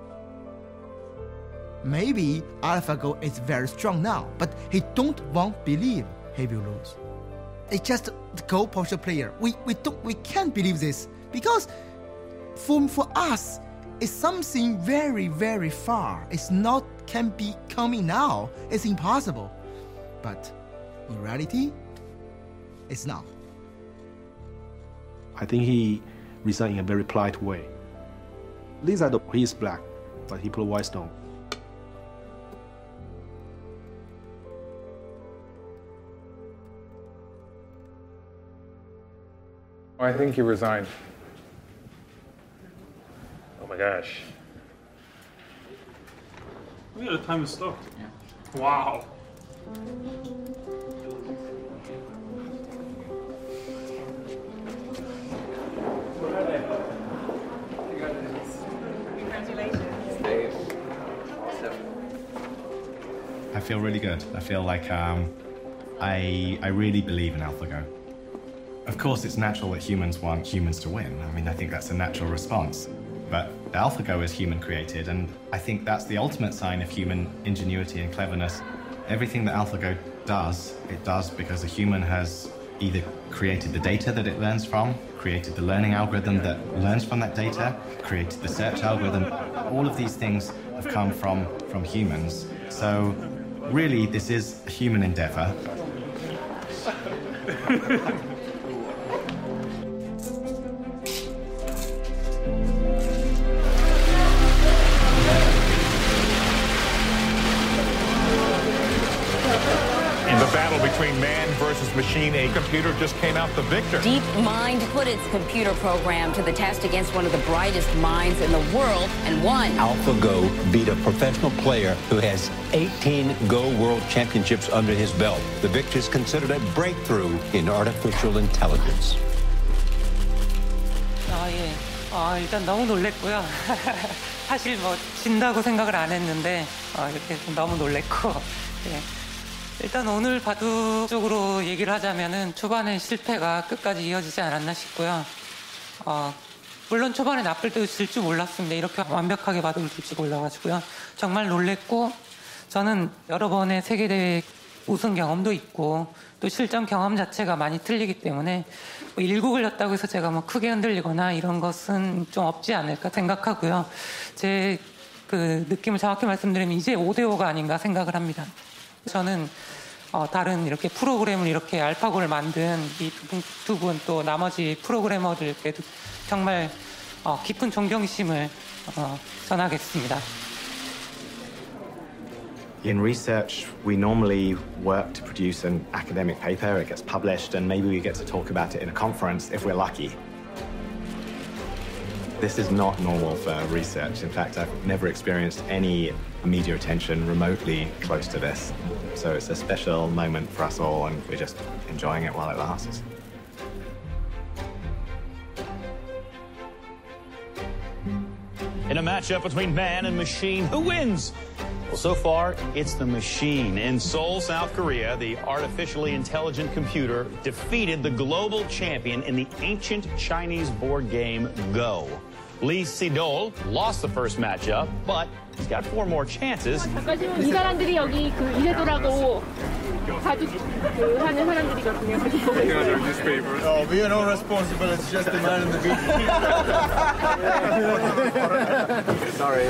Maybe AlphaGo is very strong now, but he don't want believe he will lose. It's just the Go Porsche player. We we don't we can't believe this Because for, for us, it's something very, very far. It's not can be coming now. It's impossible. But in reality, it's now.
I think he resigned in a very polite way. Lee Sedol, he is black, but he put a white stone.
I think he resigned.
Oh my gosh.
Look at the time is stopped. Yeah. Wow.
I feel really good. I feel like um, I, I really believe in AlphaGo. Of course, it's natural that humans want humans to win. I mean, I think that's a natural response. But AlphaGo is human-created, and I think that's the ultimate sign of human ingenuity and cleverness. Everything that AlphaGo does, it does because a human has either created the data that it learns from, created the learning algorithm that learns from that data, created the search algorithm. All of these things have come from, from humans. So really, this is a human endeavor.
In the battle between man versus machine, a computer just came out the victor.
DeepMind put its computer program to the test against one of the brightest minds in the world and won.
AlphaGo beat a professional player who has eighteen Go World Championships under his belt. The victory is considered a breakthrough in artificial intelligence.
아, 예. 아, 일단 너무 놀랬고요. 사실 뭐 진다고 생각을 안 했는데 아, 이렇게 너무 놀랬고. 예. 일단 오늘 바둑 쪽으로 얘기를 하자면은 초반에 실패가 끝까지 이어지지 않았나 싶고요. 어, 물론 초반에 나쁠 때도 질 줄 몰랐습니다. 이렇게 완벽하게 바둑을 둘 줄 몰라가지고요. 정말 놀랬고 저는 여러 번의 세계대회 우승 경험도 있고 또 실전 경험 자체가 많이 틀리기 때문에 뭐 일구 걸렸다고 해서 제가 뭐 크게 흔들리거나 이런 것은 좀 없지 않을까 생각하고요. 제 그 느낌을 정확히 말씀드리면 이제 오 대 오가 아닌가 생각을 합니다. 저는 어, 다른 이렇게 프로그램을 이렇게 알파고를 만든 이 두 분 또 나머지 프로그래머들께도 정말 어, 깊은 존경심을 어, 전하겠습니다.
In research, we normally work to produce an academic paper, it gets published, and maybe we get to talk about it in a conference if we're lucky. This is not normal for research. In fact, I've never experienced any media attention remotely close to this. So it's a special moment for us all, and we're just enjoying it while it lasts.
In a matchup between man and machine, who wins? Well, so far, it's the machine. In Seoul, South Korea, the artificially intelligent computer defeated the global champion in the ancient Chinese board game Go. Lee Sedol lost the first matchup, but he's got four more chances.
이 사람들이 여기 그 이세돌하고 바둑 그 하는 사람들이거든요.
Oh, we are not responsible. It's just the man in the video. Sorry.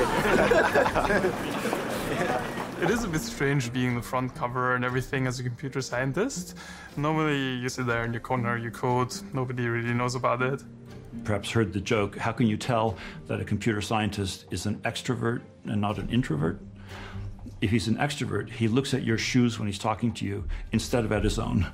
It is a bit strange being the front cover and everything as a computer scientist. Normally you sit there in your corner, you code, nobody really knows about it.
Perhaps heard the joke, how can you tell that a computer scientist is an extrovert and not an introvert? If he's an extrovert, he looks at your shoes when he's talking to you instead of at his own.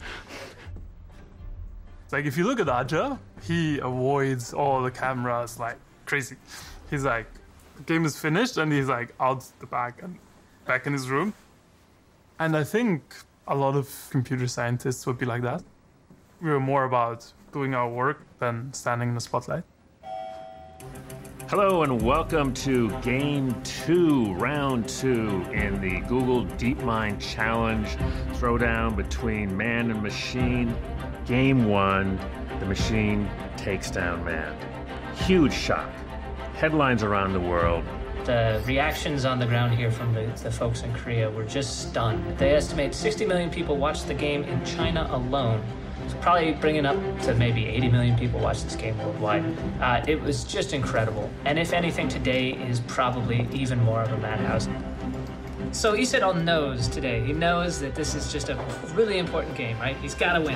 Like if you look at Aja, he avoids all the cameras like crazy. He's like, the game is finished and he's like out the back and back in his room. And I think a lot of computer scientists would be like that. We were more about doing our work than standing in the spotlight.
Hello and welcome to Game two, Round two in the Google DeepMind Challenge throwdown between man and machine. Game one, the machine takes down man. Huge shock. Headlines around the world.
The reactions on the ground here from the, the folks in Korea were just stunned. They estimate sixty million people watched the game in China alone. probably bringing up to maybe eighty million people watch this game worldwide. Uh, it was just incredible. And if anything, today is probably even more of a madhouse. So Isedal knows today, he knows that this is just a really important game, right? He's got to win.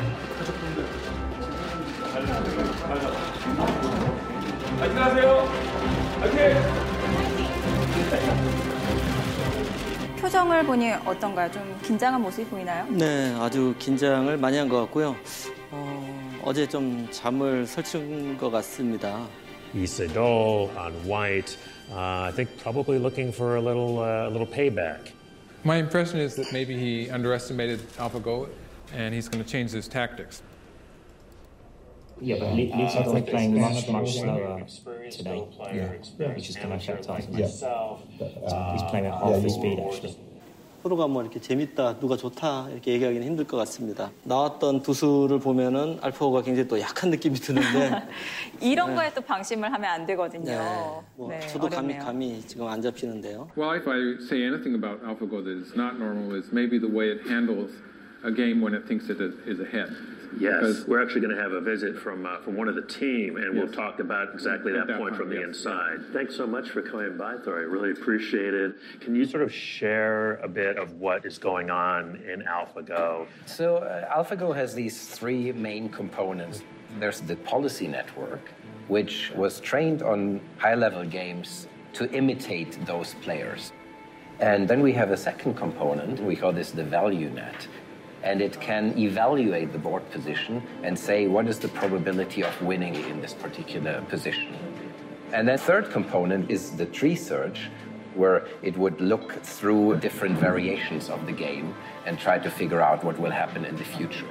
표정을 보니 어떤가요? 좀 긴장한 모습이 보이나요?
네, 아주 긴장을 많이 한 것 같고요. 어, 어제 좀 잠을 설친 것 같습니다.
Isedal on white, uh, I think probably looking for a little, uh, a little payback.
My impression is that maybe he underestimated AlphaGo, and he's going to change his tactics.
Yeah, but Lee Sedol is playing much, much slower today, yeah. which is going to affect us. Yeah. Uh, He's playing at half the speed, actually.
서로가 뭐 이렇게 재밌다, 누가 좋다 이렇게 얘기하기는 힘들 것 같습니다. 나왔던 두 수를 보면은 알파고가 굉장히 또 약한 느낌이 드는데
이런
네.
거에 또 방심을 하면 안 되거든요.
네, 뭐
네,
저도 감이
어렵네요.
감이 지금 안 잡히는데요.
Well, if I say anything about AlphaGo that is not normal, is maybe the way it handles a game when it thinks it is ahead.
Yes,
Because-
we're actually going to have a visit from uh, from one of the team, and we'll
Yes.
talk about exactly that,
That
point
point,
from the
yes.
inside. Thanks so much for coming by, Thor. I really appreciate it. Can you sort of share a bit of what is going on in AlphaGo?
So uh, AlphaGo has these three main components. There's the policy network, which was trained on high-level games to imitate those players. And then we have a second component, we call this the value net. And it can evaluate the board position and say what is the probability of winning in this particular position. And then third component is the tree search, where it would look through different variations of the game and try to figure out what will happen in the future.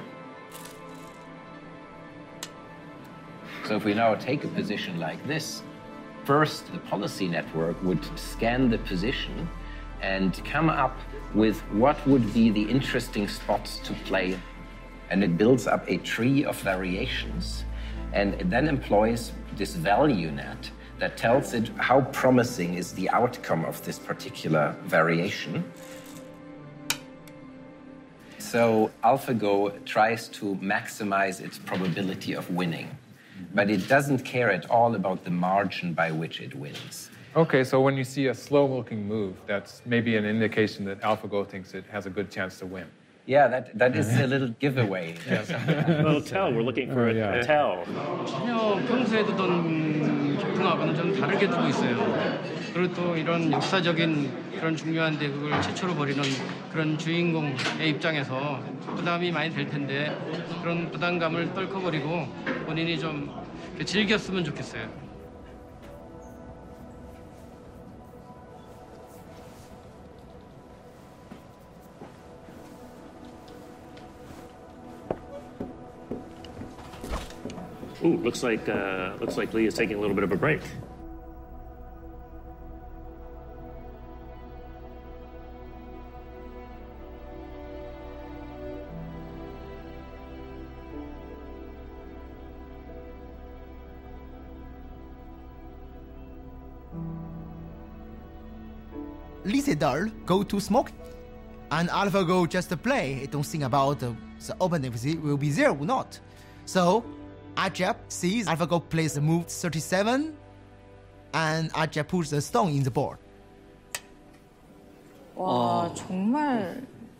So if we now take a position like this, first the policy network would scan the position and come up with what would be the interesting spots to play. And it builds up a tree of variations and it then employs this value net that tells it how promising is the outcome of this particular variation. So AlphaGo tries to maximize its probability of winning, but it doesn't care at all about the margin by which it wins.
Okay, so when you see a slow-looking move, that's maybe an indication that AlphaGo thinks it has a good chance to win.
Yeah, that, that is a little giveaway.
Well, tell. We're looking for a, a tell.
전혀 평소에 두던 기풍하고는 좀 다르게 두고 있어요. 그리고 또 이런 역사적인 그런 중요한 대국을 최초로 벌이는 그런 주인공의 입장에서 부담이 많이 될 텐데 그런 부담감을 떨쳐버리고 본인이 좀 즐겼으면 좋겠어요.
Ooh, looks like uh, looks like Lee is taking a little bit of a break.
Lee Sedol go to smoke, and AlphaGo just to play. It don't think about uh, the opening will be there or not. So Ajab sees AlphaGo plays the move thirty-seven, and Ajab puts the stone in the board.
와, 정말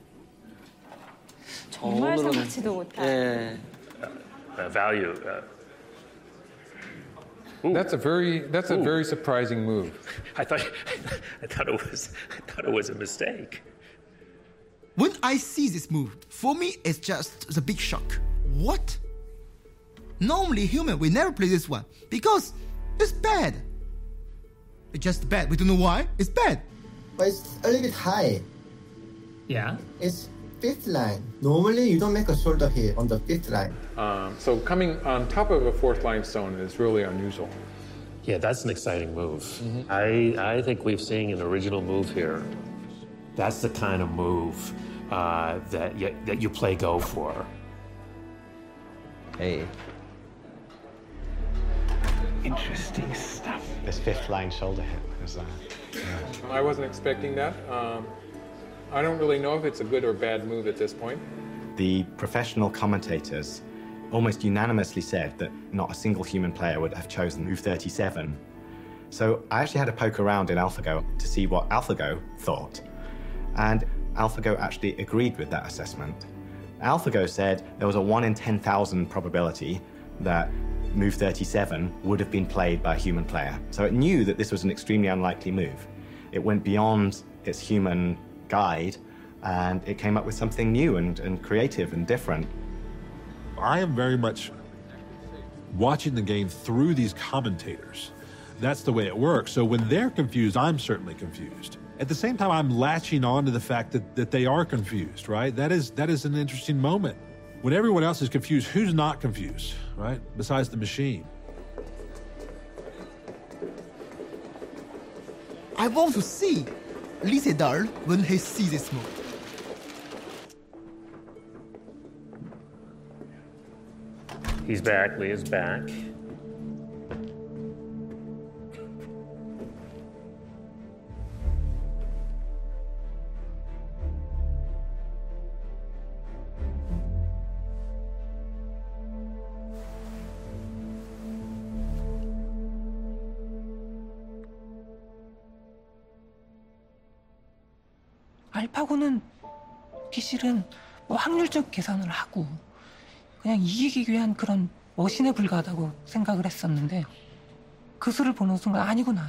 정말
오늘은-
생각지도 못한.
예.
Uh, value. Uh,
That's a very that's a very surprising move.
I thought I thought it was I thought it was a mistake.
When I see this move, for me it's just the big shock. What? Normally human we never play this one because it's bad. It's just bad. We don't know why. It's bad.
But it's a little bit high.
Yeah.
It's fifth line. Normally you don't make a shoulder hit on the fifth line.
Um, so coming on top of a fourth line stone is really unusual.
Yeah, that's an exciting move. I I think we've seen an original move here. That's the kind of move uh, that you, that you play Go for.
Hey. Interesting stuff. This fifth line shoulder hit was that. Yeah.
I wasn't expecting that. Um, I don't really know if it's a good or bad move at this point.
The professional commentators almost unanimously said that not a single human player would have chosen move thirty-seven. So I actually had to poke around in AlphaGo to see what AlphaGo thought. And AlphaGo actually agreed with that assessment. AlphaGo said there was a one in ten thousand probability that move thirty-seven would have been played by a human player. So it knew that this was an extremely unlikely move. It went beyond its human guide, and it came up with something new and, and creative and different.
I am very much watching the game through these commentators. That's the way it works. So when they're confused, I'm certainly confused. At the same time, I'm latching on to the fact that, that they are confused, right? That is, that is an interesting moment. When everyone else is confused, who's not confused, right? Besides the machine.
I want to see Lee Sedol when he sees this move.
He's back. Lee is back.
알파고는 기실은 뭐 확률적 계산을 하고 그냥 이기기 위한 그런 머신에 불과하다고 생각을 했었는데 그 수를 보는 순간 아니구나.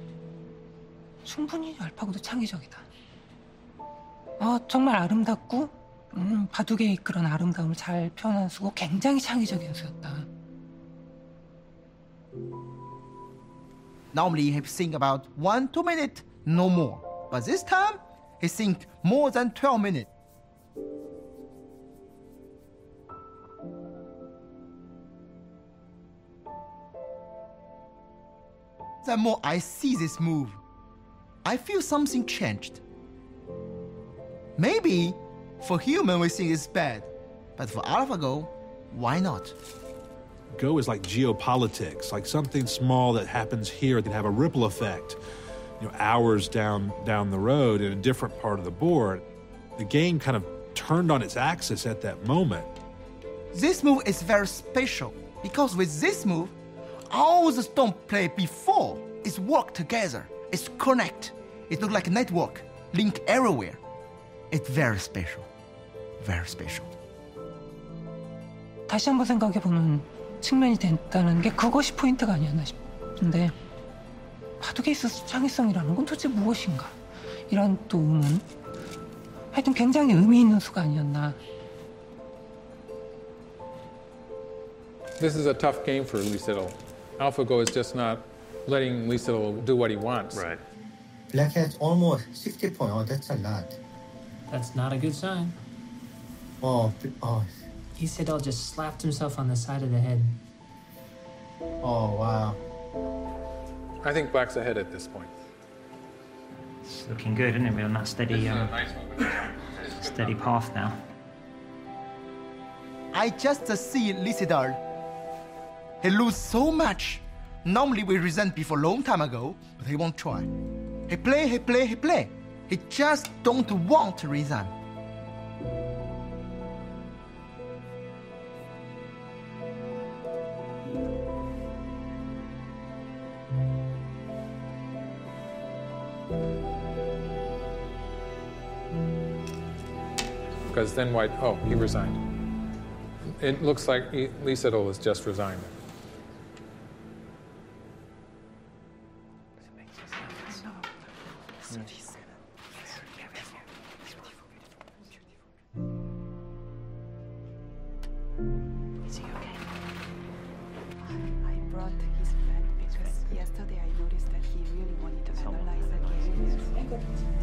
충분히 알파고도 창의적이다. 어, 정말 아름답고 음, 바둑의 그런 아름다움을 잘 표현한 수고 굉장히 창의적인 수였다.
Normally he think about one, two minutes, no more. But this time, he think more than twelve minutes. The more I see this move, I feel something changed. Maybe for human we think it's bad, but for AlphaGo, why not?
Go is like geopolitics, like something small that happens here can have a ripple effect, you know, hours down down the road in a different part of the board. The game kind of turned on its axis at that moment.
This move is very special because with this move, all the stone play before is work together. It's connect. It looks like a network, link everywhere. It's very special, very special.
다시 한번 생각해보는 측면이 됐다는 게 그것이 포인트가 아니었나 싶은데 바둑에 있어서 창의성이라는 건 도대체 무엇인가? 이런 또 의문. 하여튼 굉장히 의미 있는 수가 아니었나.
This is a tough game for Lee Sedol. AlphaGo is just not letting Lee Sedol do what he wants.
Right.
Black has almost sixty points. Oh, that's a lot.
That's not a good sign.
Oh, oh.
Lee Sedol just slapped himself on the side of the head.
Oh, wow.
I think Black's ahead at this point.
It's looking good, isn't it? We're on that steady, um, steady path now.
I just see Lee Sedol. He lose so much. Normally we resent before long time ago, but he won't try. He play, he play, he play. He just don't want to resign.
Because then White, oh, he resigned. It looks like he, Lee Sedol has just resigned.
Is he okay? I brought his friend because yesterday I noticed that he really wanted to analyze the game.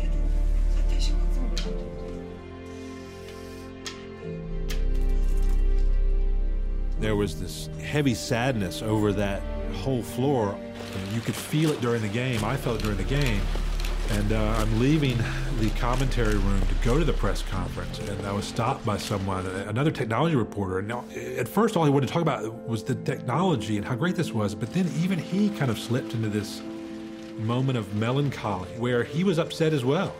There was this heavy sadness over that whole floor. And you could feel it during the game. I felt it during the game. And uh, I'm leaving the commentary room to go to the press conference, and I was stopped by someone, another technology reporter. And now, at first, all he wanted to talk about was the technology and how great this was. But then even he kind of slipped into this moment of melancholy where he was upset as well.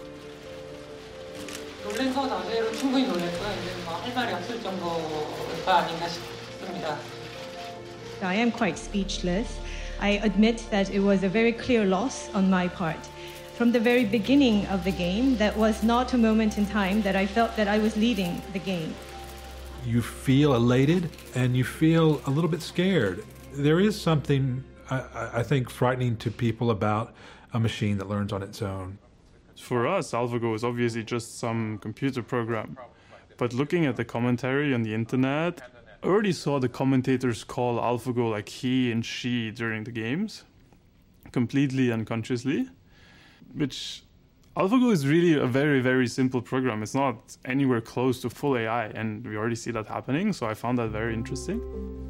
놀란 건 아니에요. 충분히 놀랐고요. 이제 뭐 할 말이 없을 정도가 아닌가 싶어요.
I am quite speechless. I admit that it was a very clear loss on my part. From the very beginning of the game, that was not a moment in time that I felt that I was leading the game.
You feel elated and you feel a little bit scared. There is something, I, I think, frightening to people about a machine that learns on its own.
For us, AlphaGo is obviously just some computer program. But looking at the commentary on the internet, I already saw the commentators call AlphaGo like he and she during the games, completely unconsciously, which AlphaGo is really a very, very simple program. It's not anywhere close to full A I, and we already see that happening, so I found that very interesting.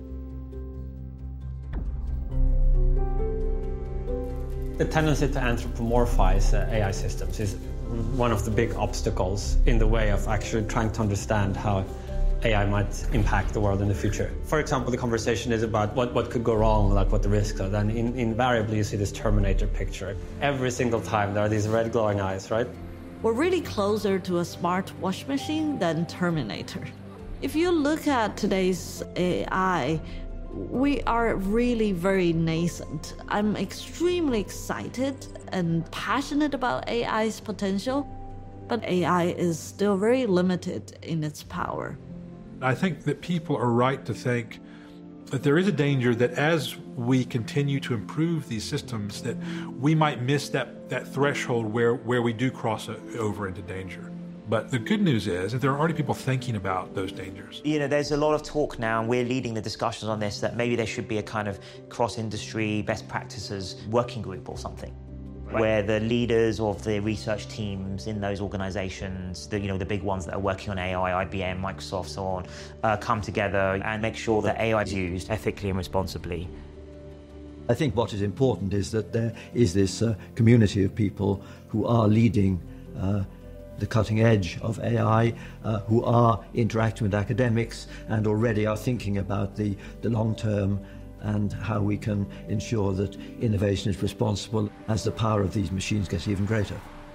The tendency to anthropomorphize uh, A I systems is one of the big obstacles in the way of actually trying to understand how A I might impact the world in the future. For example, the conversation is about what, what could go wrong, like what the risks are. Then in, invariably you see this Terminator picture. Every single time there are these red glowing eyes, right?
We're really closer to a smart wash machine than Terminator. If you look at today's A I, we are really very nascent. I'm extremely excited and passionate about A I's potential, but A I is still very limited in its power.
I think that people are right to think that there is a danger that as we continue to improve these systems, that we might miss that, that threshold where, where we do cross a, over into danger. But the good news is that there are already people thinking about those dangers.
You know, there's a lot of talk now, and we're leading the discussions on this, that maybe there should be a kind of cross-industry best practices working group or something. Right. Where the leaders of the research teams in those organizations, the, you know, the big ones that are working on A I, I B M, Microsoft, so on, uh, come together and make sure that A I is used ethically and responsibly.
I think what is important is that there is this uh, community of people who are leading uh, the cutting edge of A I, uh, who are interacting with academics and already are thinking about the, the long term and how we can ensure that innovation is responsible as the power of these machines gets even greater.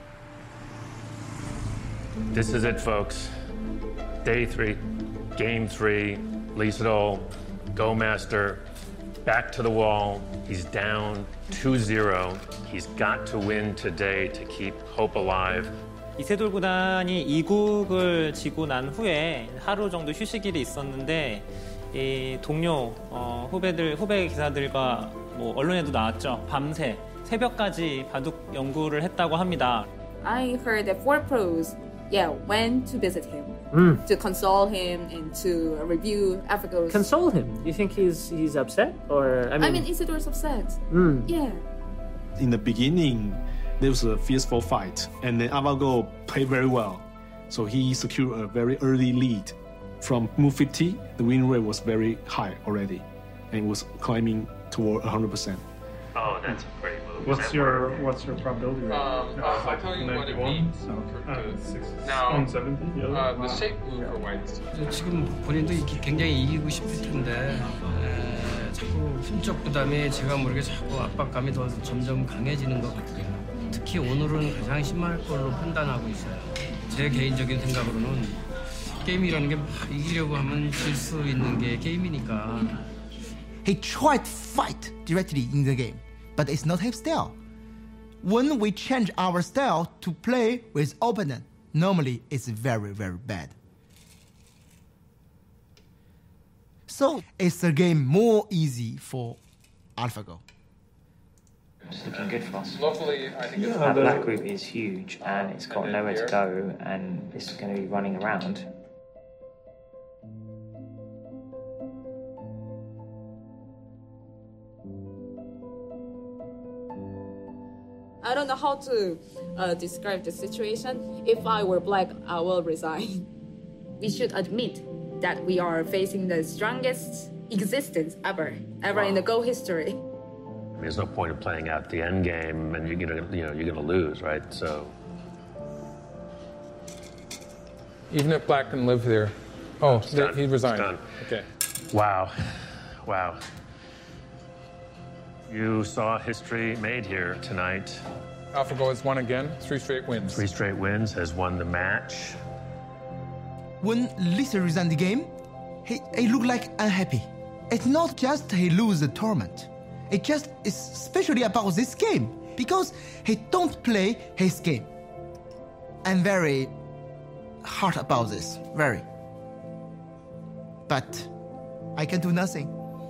This is it, folks. Day three, game three, Lee Sedol, Go Master, back to the wall. He's down two zero. He's got to win today to keep hope alive.
이세돌 구단이 이 국을 지고 난 후에 하루 정도 휴식일이 있었는데 이 동료 어, 후배들 후배 기사들과 뭐 언론에도 나왔죠. 밤새 새벽까지 바둑 연구를 했다고 합니다.
I heard that four pros, yeah, went to visit him
Mm.
to console him and to review AlphaGo's.
Console him? You think he's he's upset, or I mean?
I mean, Isidor's upset.
Mm.
Yeah.
In the beginning, there was a fierce fight, and then AlphaGo played very well, so he secured a very early lead. From move fifty, the win rate was very high already, and it was climbing toward one hundred percent.
Oh, that's a great move.
What's your what's your probability rate?
Um,
no,
uh,
it's
I'll
like
tell you what it
ninety-one,
means.
so,
for
uh,
the-
six,
now,
on seventy. Yeah.
uh, the
Wow.
shape move for white.
지금 본인도 이기- 굉장히 이기고 싶을 텐데 에, 자꾸 심적 부담이 제가 모르게 자꾸 압박감이 더 점점 강해지는 것 같아요. 특히 오늘은 가장 심할 걸로 판단하고 있어요. 제 개인적인 생각으로는 게임이라는 게 막 이기려고 하면 질 수 있는 게 게임이니까.
He tried to fight directly in the game, but it's not his style. When we change our style to play with opponent, normally it's very, very bad. So it's a game more easy for AlphaGo.
It's looking good for us.
Locally, I think it's
That black group is huge, and it's got
And then
nowhere to
here.
go, and it's going to be running around.
I don't know how to uh, describe the situation. If I were black, I will resign. We should admit that we are facing the strongest existence ever, ever in the Go history.
There's no point in playing out the end game, and you're gonna, you know, you're gonna lose, right? So.
Even if Black can live there. Oh,
It's done.
he resigned.
It's done.
Okay.
Wow, wow. You saw history made here tonight.
AlphaGo has won again, three straight wins.
Three straight wins, has won the match.
When Lisa resigned the game, he, he look like unhappy. It's not just he lose the tournament. It just is especially about this game because he don't play his game. I'm very hard about this, very. But I can do nothing.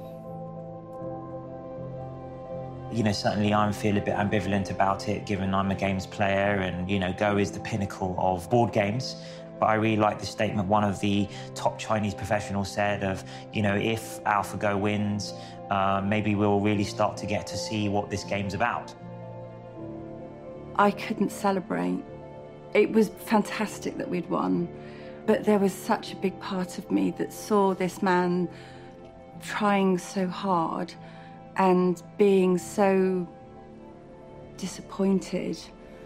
You know, certainly I feel a bit ambivalent about it, given I'm a games player and, you know, Go is the pinnacle of board games. But I really like the statement one of the top Chinese professionals said of, you know, if AlphaGo wins, uh, maybe we'll really start to get to see what this game's about.
I couldn't celebrate. It was fantastic that we'd won, but there was such a big part of me that saw this man trying so hard and being so disappointed.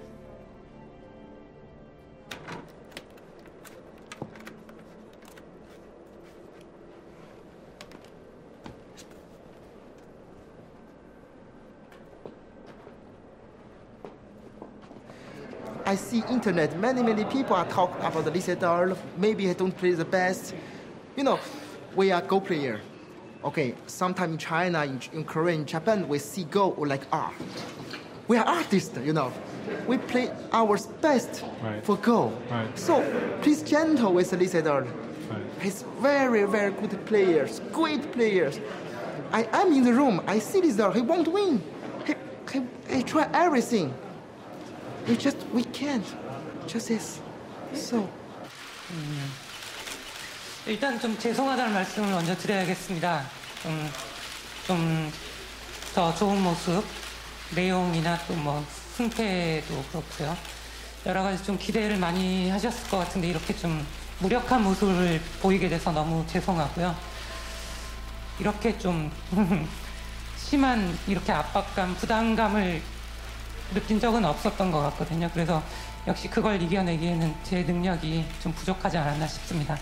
I see internet, many, many people are talking about the Lee Sedol. Maybe I don't play the best. You know, we are Go player. Okay, sometimes in China, in, in Korea, in Japan, we see Go like art. We are artists, you know. We play our best
right.
for Go.
Right.
So please gentle with Lee Sedol.
Right.
He's very, very good players, great players. I am in the room, I see Lee Sedol, he won't win. He, he, he try everything. We just, we can't. Just this. So.
음, 일단 좀 죄송하다는 말씀을 먼저 드려야겠습니다. 좀, 좀 더 좋은 모습, 내용이나 또 뭐 승패도 그렇고요. 여러 가지 좀 기대를 많이 하셨을 것 같은데 이렇게 좀 무력한 모습을 보이게 돼서 너무 죄송하고요. 이렇게 좀 심한 이렇게 압박감, 부담감을 느낀 적은 없었던 것 같거든요. 그래서 역시 그걸 이겨내기에는 제 능력이 좀 부족하지 않았나 싶습니다.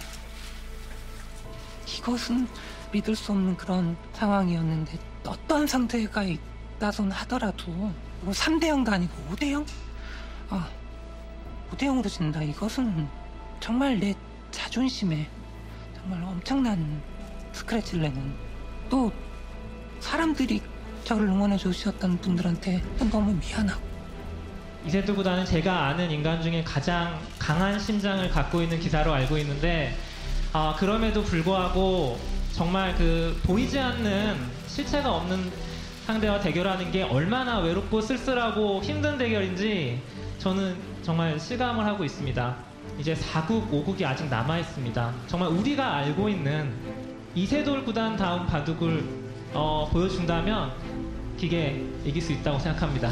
이것은 믿을 수 없는 그런 상황이었는데 어떠한 상태가 있다손 하더라도 뭐 삼 대 영도 아니고 오 대 영? 아, 오 대 영으로 진다. 이것은 정말 내 자존심에 정말 엄청난 스크래치를 내는 또 사람들이 저를 응원해 주셨던 분들한테 너무 미안하고
이세돌 구단은 제가 아는 인간 중에 가장 강한 심장을 갖고 있는 기사로 알고 있는데 아, 그럼에도 불구하고 정말 그 보이지 않는 실체가 없는 상대와 대결하는 게 얼마나 외롭고 쓸쓸하고 힘든 대결인지 저는 정말 실감을 하고 있습니다. 이제 사 국, 오 국이 아직 남아 있습니다. 정말 우리가 알고 있는 이세돌 구단 다운 바둑을 어, 보여준다면 기계 이길 수 있다고 생각합니다.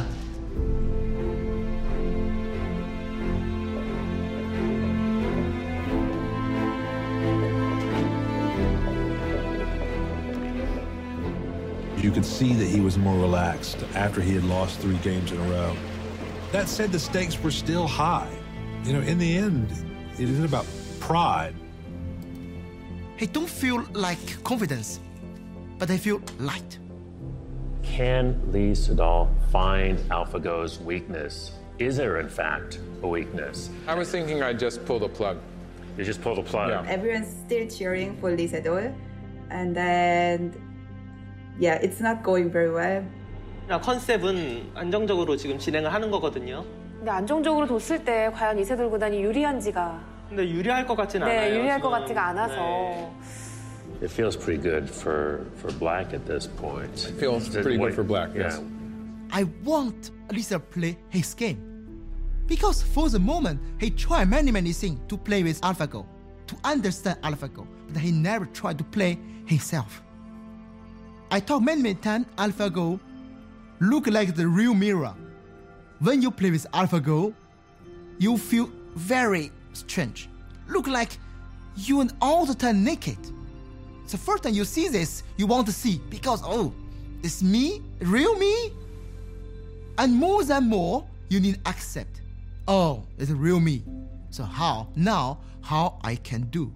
You could see that he was more relaxed after he had lost three games in a row. That said, the stakes were still high. You know, in the end, it isn't about pride.
He don't feel like confidence, but I feel light.
Can Lee Sedol find AlphaGo's weakness? Is there, in fact, a weakness?
I was thinking I'd just pull the plug.
You just pull the plug?
Yeah.
Everyone's still cheering for Lee Sedol, and then yeah, it's not going very well.
컨셉은 안정적으로 지금 진행을 하는 거거든요.
근데 안정적으로 뒀을 때 과연 이세돌 구단이 유리한지가
근데 유리할 것 같진
네,
않아요.
유리할
지금.
것 같지가 않아서.
네.
It feels pretty good for, for Black at this point.
It feels pretty good for Black, yes.
I want Lisa play his game. Because for the moment, he tried many, many things to play with AlphaGo, to understand AlphaGo, but he never tried to play himself. I talk many, many times, AlphaGo look like the real mirror. When you play with AlphaGo, you feel very strange. Look like you are all the time naked. The first time you see this, you want to see because, oh, it's me, real me? And more than more, you need to accept, oh, it's real me. So how, now, how I can do?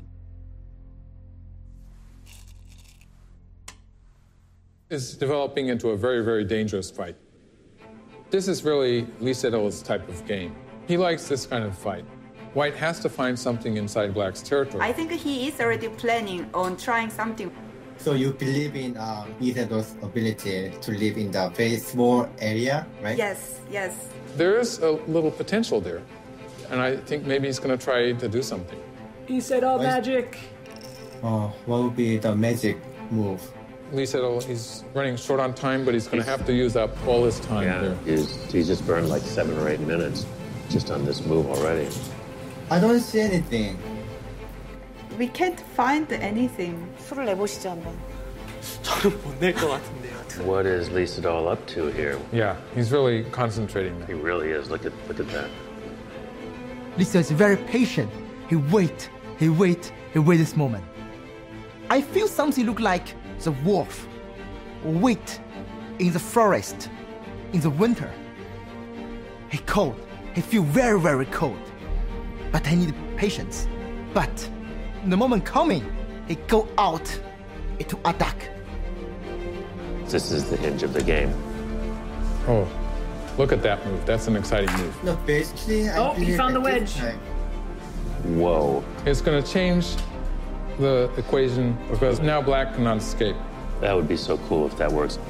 Is developing into a very, very dangerous fight. This is really Lee Sedol's type of game. He likes this kind of fight. White has to find something inside Black's territory.
I think he is already planning on trying something.
So you believe in uh, Isaido's ability to live in the very small area, right?
Yes, yes.
There is a little potential there, and I think maybe he's going to try to do something.
He said all magic.
Oh, what would be the magic move?
Lee said oh, he's running short on time, but he's going to have to use up all his time
Yeah,
there.
he's, he's just burned like seven or eight minutes just on this move already.
I don't see anything.
We can't find anything.
술을 내보시죠 한번.
저는 못 낼 것 같은데요.
What is Lee Sedol up to here?
Yeah, he's really concentrating.
He really is. Look at look at that.
Lisa is very patient. He wait, he wait, he wait this moment. I feel something look like the wolf. Wait in the forest in the winter. He cold. He feel very very cold. But I need patience. But the moment coming, he go out to attack.
This is the hinge of the game.
Oh, look at that move. That's an exciting move.
No, basically, I
Oh, he found the wedge.
Whoa. It's going to change the equation because now Black cannot escape.
That would be so cool if that works.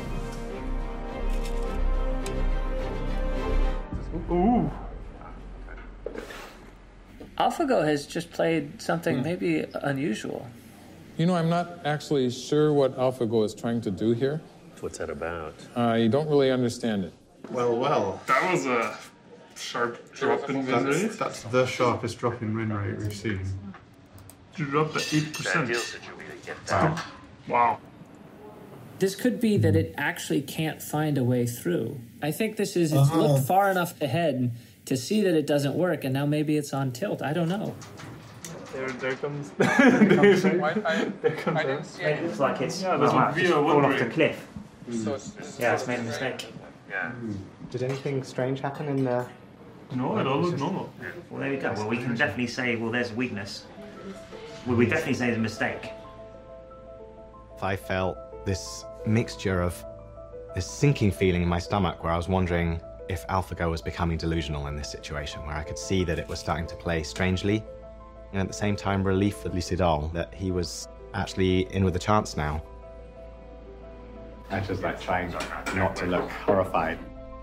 Ooh.
AlphaGo has just played something maybe unusual.
You know, I'm not actually sure what AlphaGo is trying to do here.
What's that about?
I don't really understand it.
Well, well.
That was a sharp drop in win rate.
That's, that's the sharpest drop in win rate we've seen.
You dropped to eight percent.
Wow.
Wow.
This could be that it actually can't find a way through. I think this is, it's
Uh-huh.
looked far enough ahead to see that it doesn't work, and now maybe it's on tilt. I don't know.
There, there comes.
I, I,
there comes
I didn't see
It
it.
looks like it's
Yeah, there's
well,
a
just
view of
fall off
wondering.
the cliff.
So it's, it's
Yeah, it's made a mistake.
Yeah.
Did anything strange happen in the...
No, it all looked normal.
Well, there we go. Well, we can definitely say, well, there's a weakness. Well, we definitely say it's a mistake.
I felt this mixture of this sinking feeling in my stomach where I was wondering if AlphaGo was becoming delusional in this situation, where I could see that it was starting to play strangely, and at the same time relief for Lee Sedol that he was actually in with a chance now.
I just like trying not to look horrified.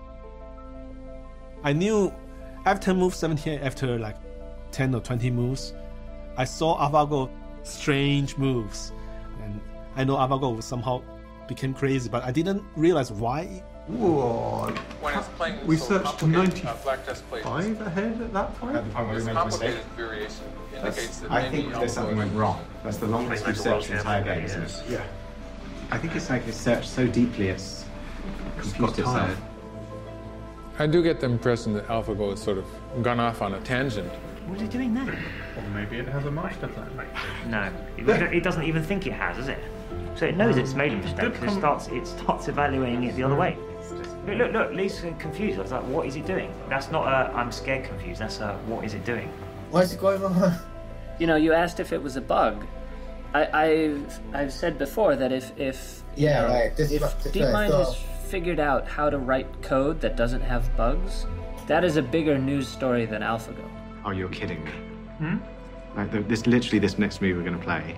I knew after move seventeen, after like ten or twenty moves, I saw AlphaGo strange moves. And I know AlphaGo somehow became crazy, but I didn't realize why. Whoa.
When it's playing
We
so
searched to
complicated, uh, Black just played
ninety-five ahead at that point? At the point where we
This
made a mistake?
complicated variation indicates that
I
maybe
think there's
AlphaGo
something
is-
went wrong. That's the longest we've searched the entire game, isn't it? Yeah. I think it's like it's searched so deeply it's confused itself.
I do get the impression that AlphaGo has sort of gone off on a tangent.
What are you doing there?
Or maybe it has a master plan.
No, it, it doesn't even think it has, does it? So it knows it's made a mistake because it starts, it starts evaluating it the other way. Look, look, look, Lee's confused. I was like, what is it doing? That's not a, I'm scared confused. That's a, what is it doing?
What's going on?
You know, you asked if it was a bug. I, I've I've said before that if if you
Yeah,
know,
right. This is
if
what- this is what I
DeepMind has
thought.
figured out how to write code that doesn't have bugs, that is a bigger news story than AlphaGo.
Oh, you're kidding me.
Hmm?
Like the, this, literally, this next move we're going to play.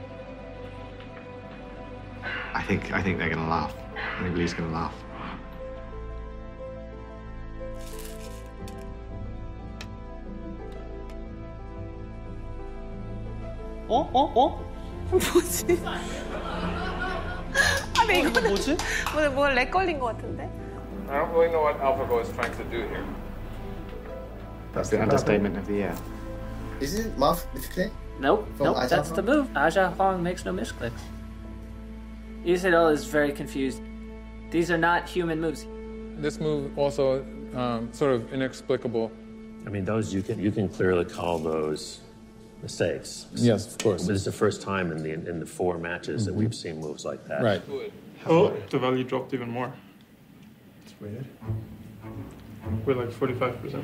I think, I think they're going to laugh. I think Lee's going to laugh.
어? 어? 어?
뭐지? 아, 근데 이거는 뭐지? 뭐, 뭐렉 걸린 것 같은데?
I don't really know what AlphaGo is trying to do here.
That's the understatement of the year.
Isn't it Muff basically?
Nope,
From
nope,
Aja
that's
Hong?
the move. Aja Hong makes no misclicks. Isidol is very confused. These are not human moves.
This move also um, sort of inexplicable.
I mean, those you can you can clearly call those mistakes.
Yes, of course.
This is the first time in the in the four matches that we've seen moves like that.
Right.
Oh, the value dropped even more.
It's weird.
We're like forty-five percent.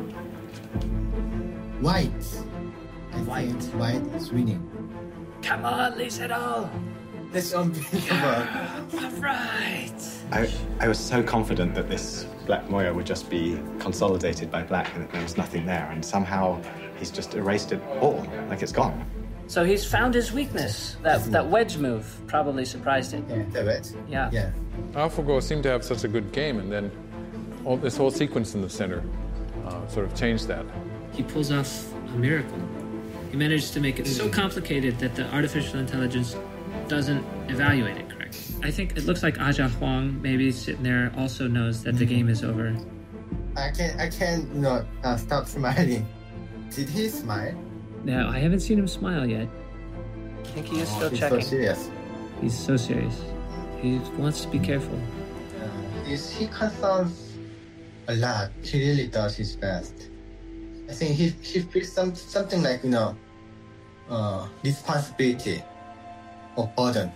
White. I White. think White is winning.
Come on, Isidol.
That's unbelievable.
All right.
I, I was so confident that this Black Moya would just be consolidated by Black and that there was nothing there. And somehow
he's just erased it all, like it's gone.
So he's found his weakness. That that wedge move probably surprised him.
Yeah, the wedge.
Yeah.
Yeah.
AlphaGo seemed to have such a good game, and then all, this whole sequence in the center uh, sort of changed that.
He pulls off a miracle. He managed to make it so complicated that the artificial intelligence doesn't evaluate it correctly. I think it looks like Aja Huang, maybe sitting there, also knows that the game is over.
I can't, I can't, you know, uh, stop smiling. Did he smile?
No, I haven't seen him smile yet. I think he is still
oh, he's
checking.
so serious.
He's so serious. He wants to be careful.
Uh, is he concerns a lot. He really does his best. I think he he feels some something like, you know, uh, responsibility or burden.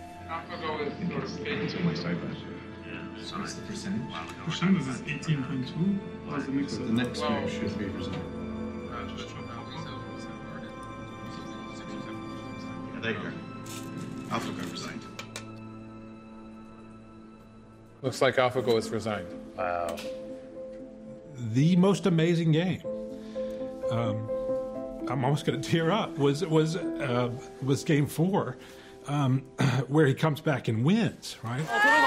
So what's the percentage? Percentage is eighteen point two. What's the mix? The next move should be resigned.
There you go. AlphaGo resigned.
Looks like AlphaGo is resigned.
Wow. The most amazing game. Um, I'm almost going to tear up. Was was uh, was game four, um, where he comes back and wins, right?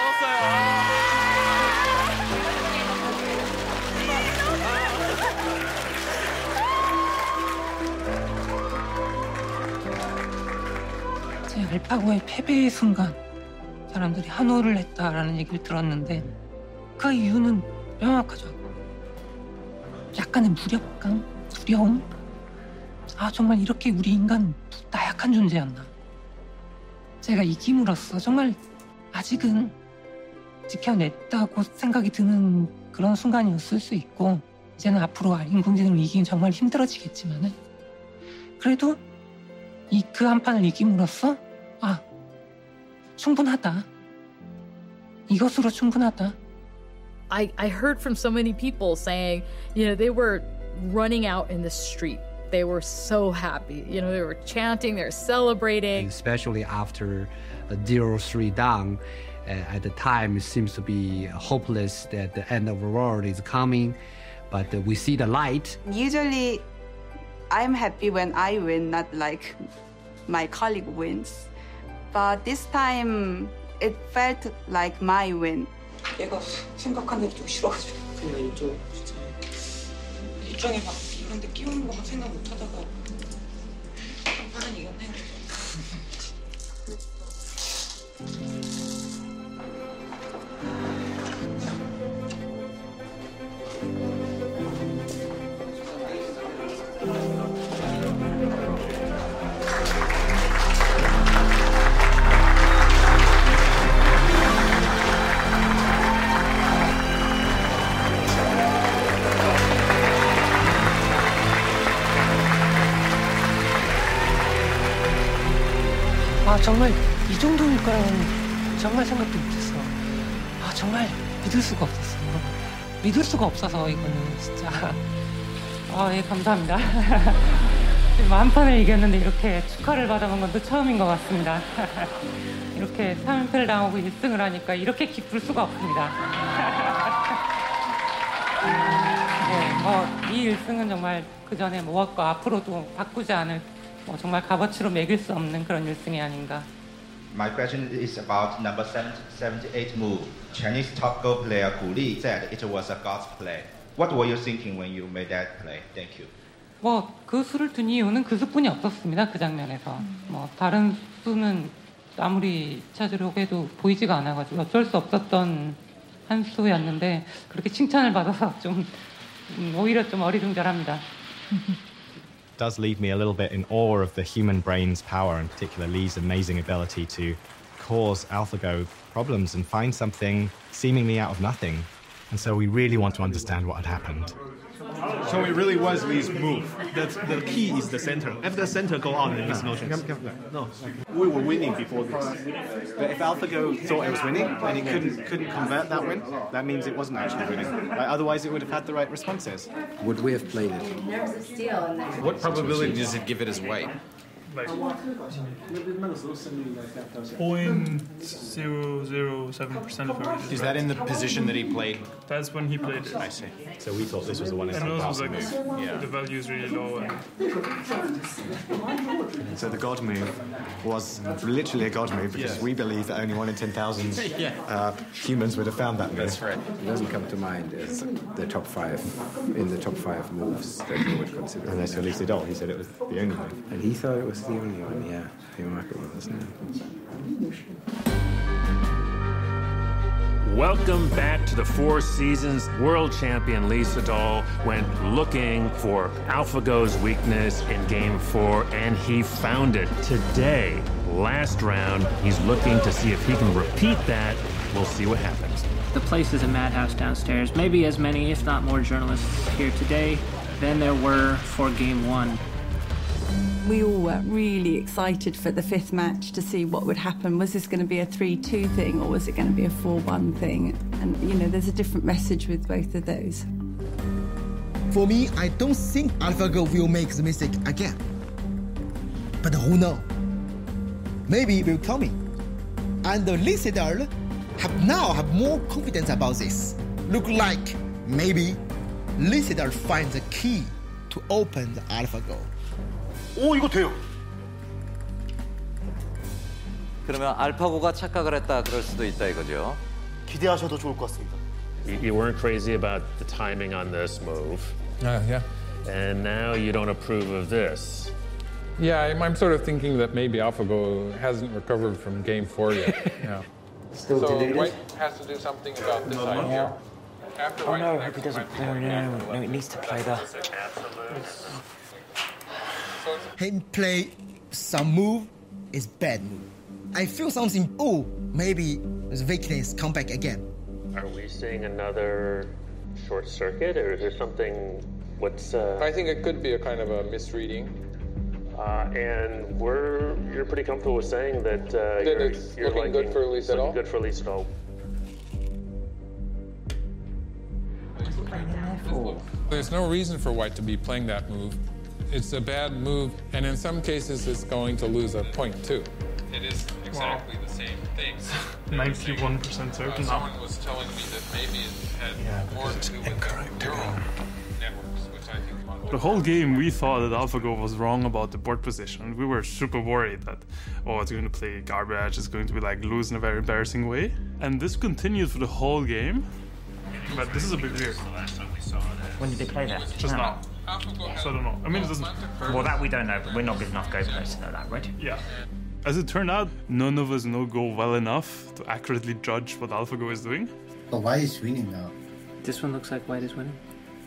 제 알파고의 패배의 순간 사람들이 한호를 했다라는 얘기를 들었는데 그 이유는 명확하죠. 약간의 무력감, 두려움. 아 정말 이렇게 우리 인간 나약한 존재였나. 제가 이김으로써 정말 아직은 지켜냈다고 생각이 드는 그런 순간이었을 수 있고 이제는 앞으로 인공지능을 이기긴 정말 힘들어지겠지만은 그래도 이 그 한 판을 이김으로써 아 충분하다. 이것으로 충분하다.
I, I heard from so many people saying, you know, they were running out in the street. They were so happy. You know, they were chanting, they were celebrating.
Especially after zero three down, uh, at the time it seems to be hopeless that the end of the world is coming, but uh, we see the light.
Usually, I'm happy when I win, not like my colleague wins. But this time, it felt like my win.
얘가 생각한 대로 좀 싫어가지고 그냥 일종 진짜 일종에 막 이런 데 끼우는 거만 생각 못 하다가 한 판은 이겼네. 아 정말 이 정도일 거라고는 정말 생각도 못했어. 아 정말 믿을 수가 없었어. 믿을 수가 없어서 이거는 진짜. 아 예 감사합니다. 한 판을 이겼는데 이렇게 축하를 받아본 건 또 처음인 것 같습니다. 이렇게 삼 연패를 당하고 일 승을 하니까 이렇게 기쁠 수가 없습니다. 네, 뭐 이 일 승은 정말 그 전에 모았고 앞으로도 바꾸지 않을. 뭐 정말 값어치로 매길 수 없는 그런 일 승이 아닌가.
My question is about number seventy-eight move. Chinese top Go player Gu Li said it was a God's play. What were you thinking when you made that play? Thank you.
뭐 그 수를 둔 이유는 그 수뿐이 없었습니다. 그 장면에서. 뭐 다른 수는 아무리 찾으려고 해도 보이지가 않아가지고 어쩔 수 없었던 한 수였는데 그렇게 칭찬을 받아서 좀 오히려 좀 어리둥절합니다.
Does leave me a little bit in awe of the human brain's power, in particular Lee's amazing ability to cause AlphaGo problems and find something seemingly out of nothing. And so we really want to understand what had happened.
So it really was Lee's move. That's the key is the center. If the center go on, it makes no sense. No, we were winning before this. But if AlphaGo thought it was winning and it couldn't couldn't convert that win, that means it wasn't actually winning. Right? Otherwise, it would have had the right responses.
Would we have played it?
There's a steal in there.
What probability does it give it as white?
like point zero zero seven percent of everything.
Is that in the position that he played?
That's when he played it.
I see. So we thought this was the one in
and
the
also
past.
like
Yeah.
the value is really low. And
And so the God move was literally a God move because
Yeah.
we believe that only one in ten thousand
Yeah.
uh, humans would have found that move.
That's right.
It doesn't come to mind as the top five, in the top five moves that you would consider.
Unless Elise Idol, he said it was the only move.
And he thought it was the only one, yeah. Remarkable, isn't it?
Welcome back to the Four Seasons. World champion Lee Sedol went looking for AlphaGo's weakness in Game four, and he found it. Today, last round, he's looking to see if he can repeat that. We'll see what happens.
The place is a madhouse downstairs. Maybe as many, if not more, journalists here today than there were for Game one.
We all were really excited for the fifth match to see what would happen. Was this going to be a three two thing or was it going to be a four one thing? And, you know, there's a different message with both of those.
For me, I don't think AlphaGo will make the mistake again. But who knows? Maybe it will coming. And Lee Sedol have now have more confidence about this. Look like maybe Lee Sedol finds the key to open the AlphaGo.
오, 이거 돼요.
그러면 알파고가 착각을 했다 그럴 수도 있다 이거죠.
기대하셔도 좋을 것 같습니다.
You, you weren't crazy about the timing on this move.
Uh, yeah.
And now you don't approve of this.
Yeah, I'm, I'm sort of thinking that maybe AlphaGo hasn't recovered from Game Four yet. Yeah.
Still
so
delirious?
White has to do something about this idea. After
Oh
White
no, I
connects
hope he doesn't.
White
No, no, no,
connects,
no, it needs to play that.
Him play some move is bad move. I feel something, oh, maybe the weakness come back again.
Are we seeing another short circuit, or is there something? What's? Uh,
I think it could be a kind of a misreading.
Uh, and we're you're pretty comfortable with saying that uh,
That
you're,
it's
you're
looking good
liking-
for Lee
it's looking
Sedol?
Good for Lee Sedol.
There's no reason for White to be playing that move. It's a bad move, and in some cases, it's going to lose a point too. It is exactly the same thing.
ninety-one percent certain
Uh,
now.
someone was telling me that maybe it had more to do with the neural networks, which I think.
The whole game, we thought that AlphaGo was wrong about the board position. We were super worried that, oh, it's going to play garbage, it's going to be like lose in a very embarrassing way. And this continued for the whole game. But this is a bit weird.
When did they play that?
Just
No.
now. So I don't know. I mean, it doesn't.
Well, that we don't know, but we're not good enough Go players to know that, right?
Yeah. As it turned out, none of us know Go well enough to accurately judge what AlphaGo is doing.
But White is winning now.
This one looks like White is winning.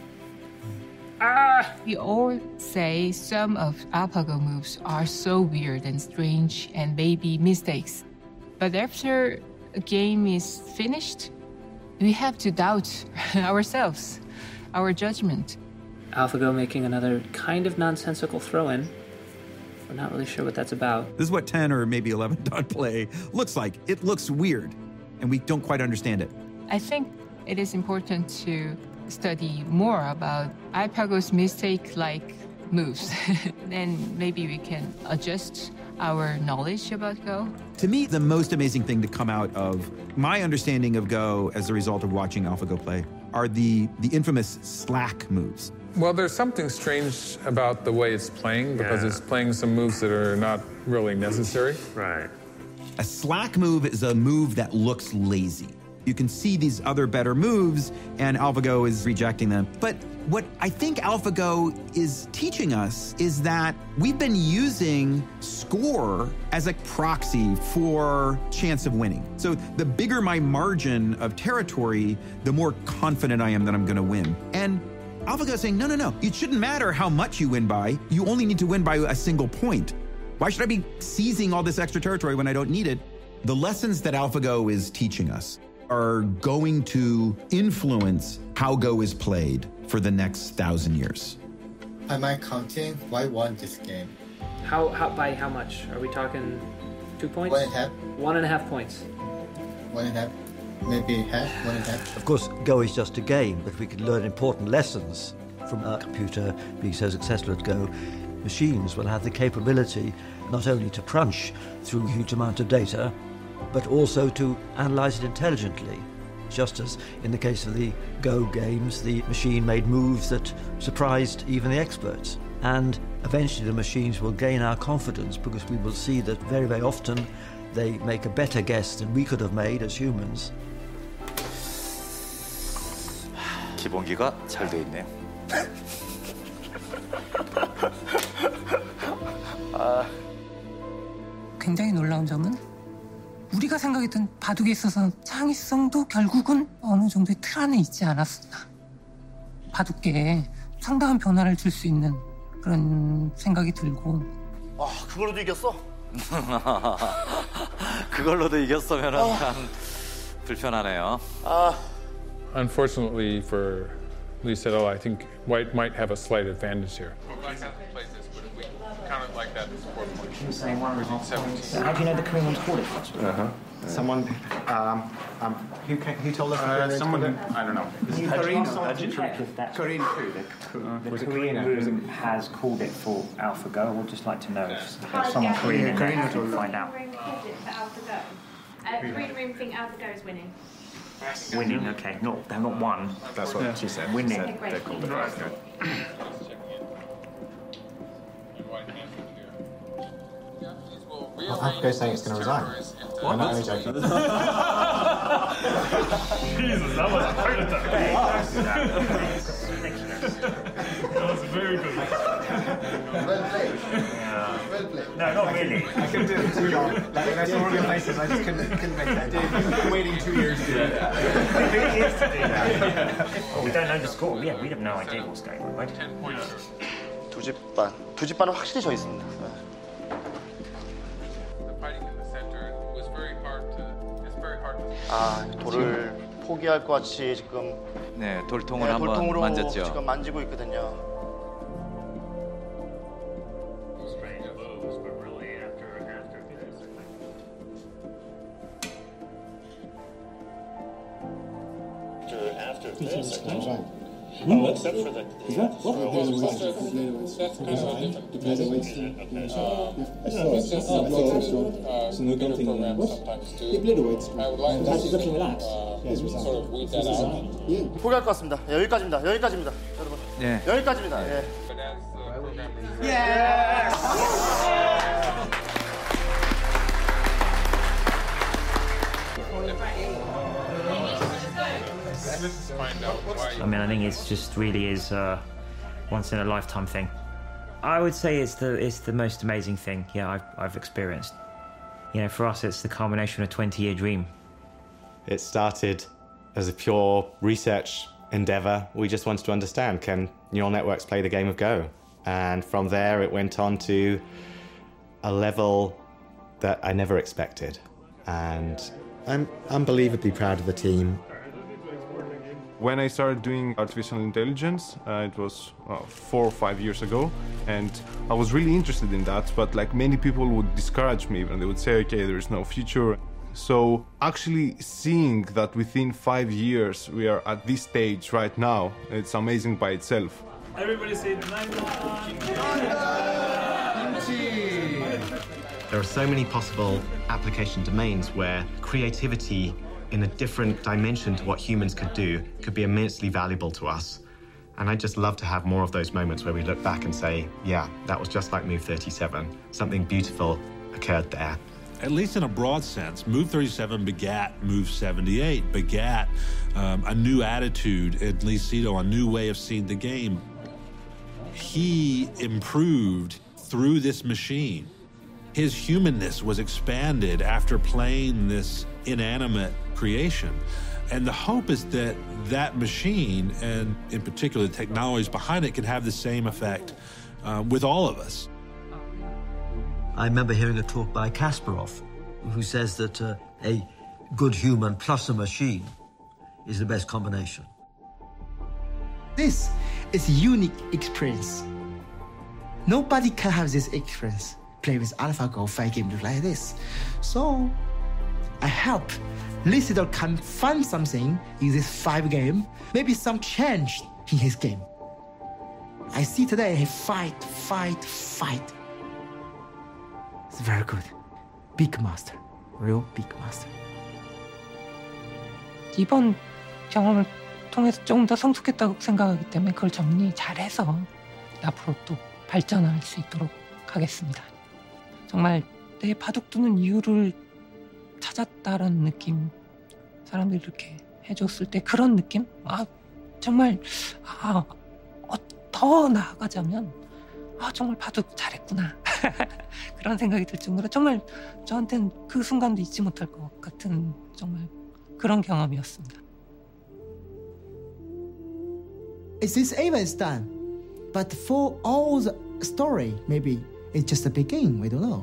Ah! We all say some of AlphaGo moves are so weird and strange and maybe mistakes. But after a game is finished, we have to doubt ourselves, our judgment.
AlphaGo making another kind of nonsensical throw-in. We're not really sure what that's about.
This is what ten or maybe eleven dot play looks like. It looks weird, and we don't quite understand it.
I think it is important to study more about AlphaGo's mistake-like moves. Then maybe we can adjust our knowledge about Go.
To me, the most amazing thing to come out of my understanding of Go as a result of watching AlphaGo play are the, the infamous slack moves.
Well, there's something strange about the way it's playing because
Yeah.
it's playing some moves that are not really necessary.
Right.
A slack move is a move that looks lazy. You can see these other better moves, and AlphaGo is rejecting them. But what I think AlphaGo is teaching us is that we've been using score as a proxy for chance of winning. So the bigger my margin of territory, the more confident I am that I'm going to win. And AlphaGo is saying, no, no, no. It shouldn't matter how much you win by. You only need to win by a single point. Why should I be seizing all this extra territory when I don't need it? The lessons that AlphaGo is teaching us are going to influence how Go is played for the next thousand years.
By my counting, White won this game.
How, how by how much? Are we talking two points?
One and a half.
One and a half points.
One and a half, maybe half, one and a half.
Of course, Go is just a game, but we could learn important lessons from a computer being so successful at Go.
machines will have the capability not only to crunch through a huge amount of data, but also to analyze it intelligently. Just as in the case of the Go games, the machine made moves that surprised even the experts. And eventually the machines will gain our confidence because we will see that very, very often they make a better guess than we could have made as humans.
기본기가 잘 돼 있네요.
아... 굉장히 놀라운 점은 우리가 생각했던 바둑에 있어서 창의성도 결국은 어느 정도의 틀 안에 있지 않았었나. 바둑계에 상당한 변화를 줄 수 있는 그런 생각이 들고.
아, 그걸로도 이겼어?
그걸로도 이겼으면은 아... 참 불편하네요.
아.
Unfortunately for Lee Sedol, I think White might have a slight advantage here. Kind of like that before.
Saying one result. So how do you know the Koreans called it?
Uh-huh. Someone, um, um, who, who told us?
Uh, someone, I don't know.
Korean, Korean The Korean room has called it for AlphaGo. I would just like to know if there's someone Korean in there to find out.
Uh, Korean room think AlphaGo is winning.
Winning, okay. Not, they're not won.
That's what yeah. she said.
Winning.
She said they called it AlphaGo. AlphaGo saying it's going to resign.
What?
I'm not only joking.
Jesus, that was a heart attack. That was very good.
Well played.
Yeah.
Well played.
No, not really.
I couldn't do it too long. Like when I saw all your faces, I just couldn't, couldn't make that. You've been waiting two years to do that.
Two years to do that. Oh, we don't know the score. Yeah, we have no idea what's going on, right?
두 집 반. 두 집 반은 확실히 져 있습니다. 아, 돌을 포기할 것 같이 지금
네, 돌통을
네,
한번
돌통으로
만졌죠.
지금 만지고 있거든요.
After this, well, except for the
Is that what? Depends on weight.
that's kind of a different
Depends on weight.
It's just some bigger programs sometimes do. I would like to see them uh, sort of weed that out.
포기할 것 같습니다. 여기까지입니다. 여기까지입니다, 여러분.
네.
여기까지입니다. 예.
I mean, I think it's just really is a once in a lifetime thing. I would say it's the it's the most amazing thing, yeah, I've I've experienced. You know, for us, it's the culmination of a twenty-year dream.
It started as a pure research endeavor. We just wanted to understand, can neural networks play the game of Go? And from there, it went on to a level that I never expected. And I'm unbelievably proud of the team.
When I started doing artificial intelligence, uh, it was uh, four or five years ago, and I was really interested in that, but like many people would discourage me and they would say, okay, there is no future. So actually seeing that within five years we are at this stage right now, it's amazing by itself.
Everybody say nine.
There are so many possible application domains where creativity in a different dimension to what humans could do could be immensely valuable to us. And I'd just love to have more of those moments where we look back and say, yeah, that was just like Move thirty-seven. Something beautiful occurred there.
At least in a broad sense, Move thirty-seven begat Move seventy-eight, begat um, a new attitude in Lee Sedol, a new way of seeing the game. He improved through this machine. His humanness was expanded after playing this inanimate creation. And the hope is that that machine, and in particular the technologies behind it, can have the same effect uh, with all of us.
I remember hearing a talk by Kasparov, who says that uh, a good human plus a machine is the best combination.
This is a unique experience. Nobody can have this experience, play with AlphaGo five games like this. So I hope Lee Sedol can find something in this five game, maybe some change in his game. I see today he fight, fight, fight. It's very good. Big master. Real big master.
이번 경험을 통해서 조금 더 성숙했다고 생각하기 때문에 그걸 정리 잘해서 앞으로 또 발전할 수 있도록 하겠습니다. 정말 내 바둑 두는 이유를 찾았다라는 느낌, 사람들이 이렇게 해줬을 때 그런 느낌? 아 정말 아, 어, 더 나아가자면 아 정말 바둑 잘했구나 그런 생각이 들 정도로 정말 저한테는 그 순간도 잊지 못할 것 같은 정말 그런 경험이었습니다.
Is this even is done? But for all the story, maybe it's just a beginning. We don't know.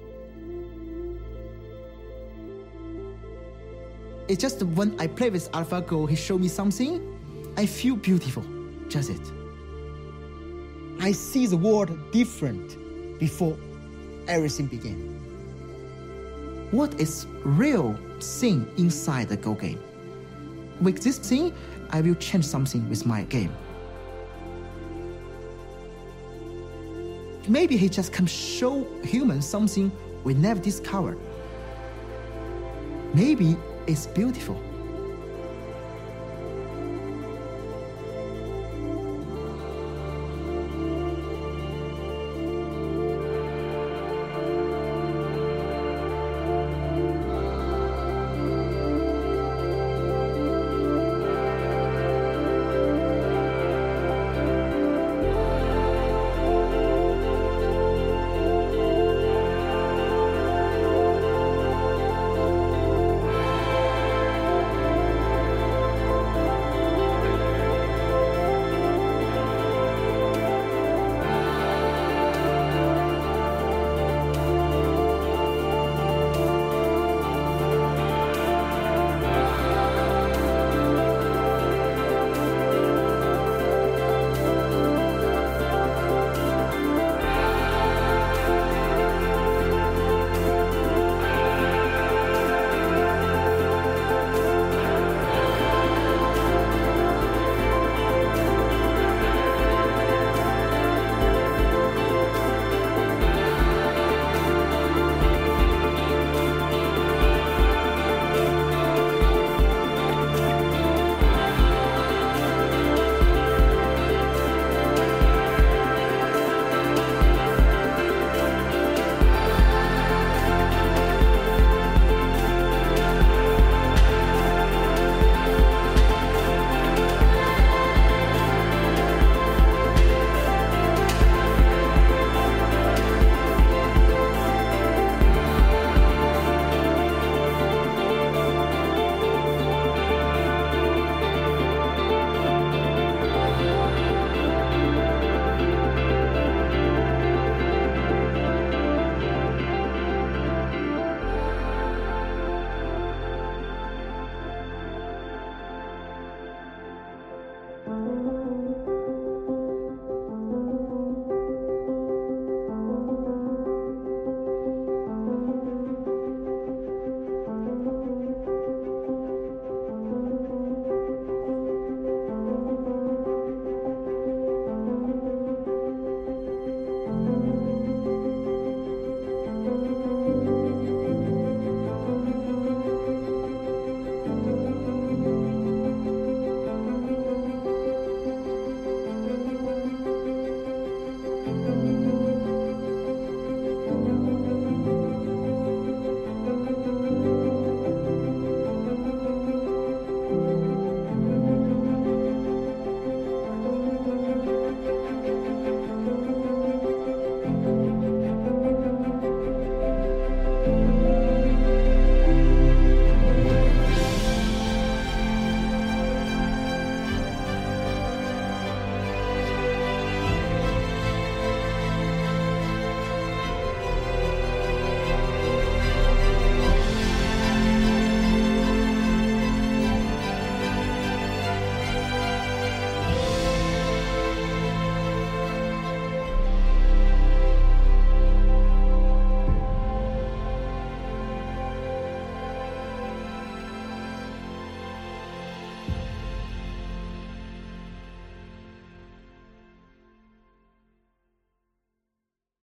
It's just when I play with AlphaGo, he showed me something. I feel beautiful. Just it. I see the world different before everything began. What is real thing inside the Go game? With this thing, I will change something with my game. Maybe he just can show humans something we never discovered. Maybe it's beautiful.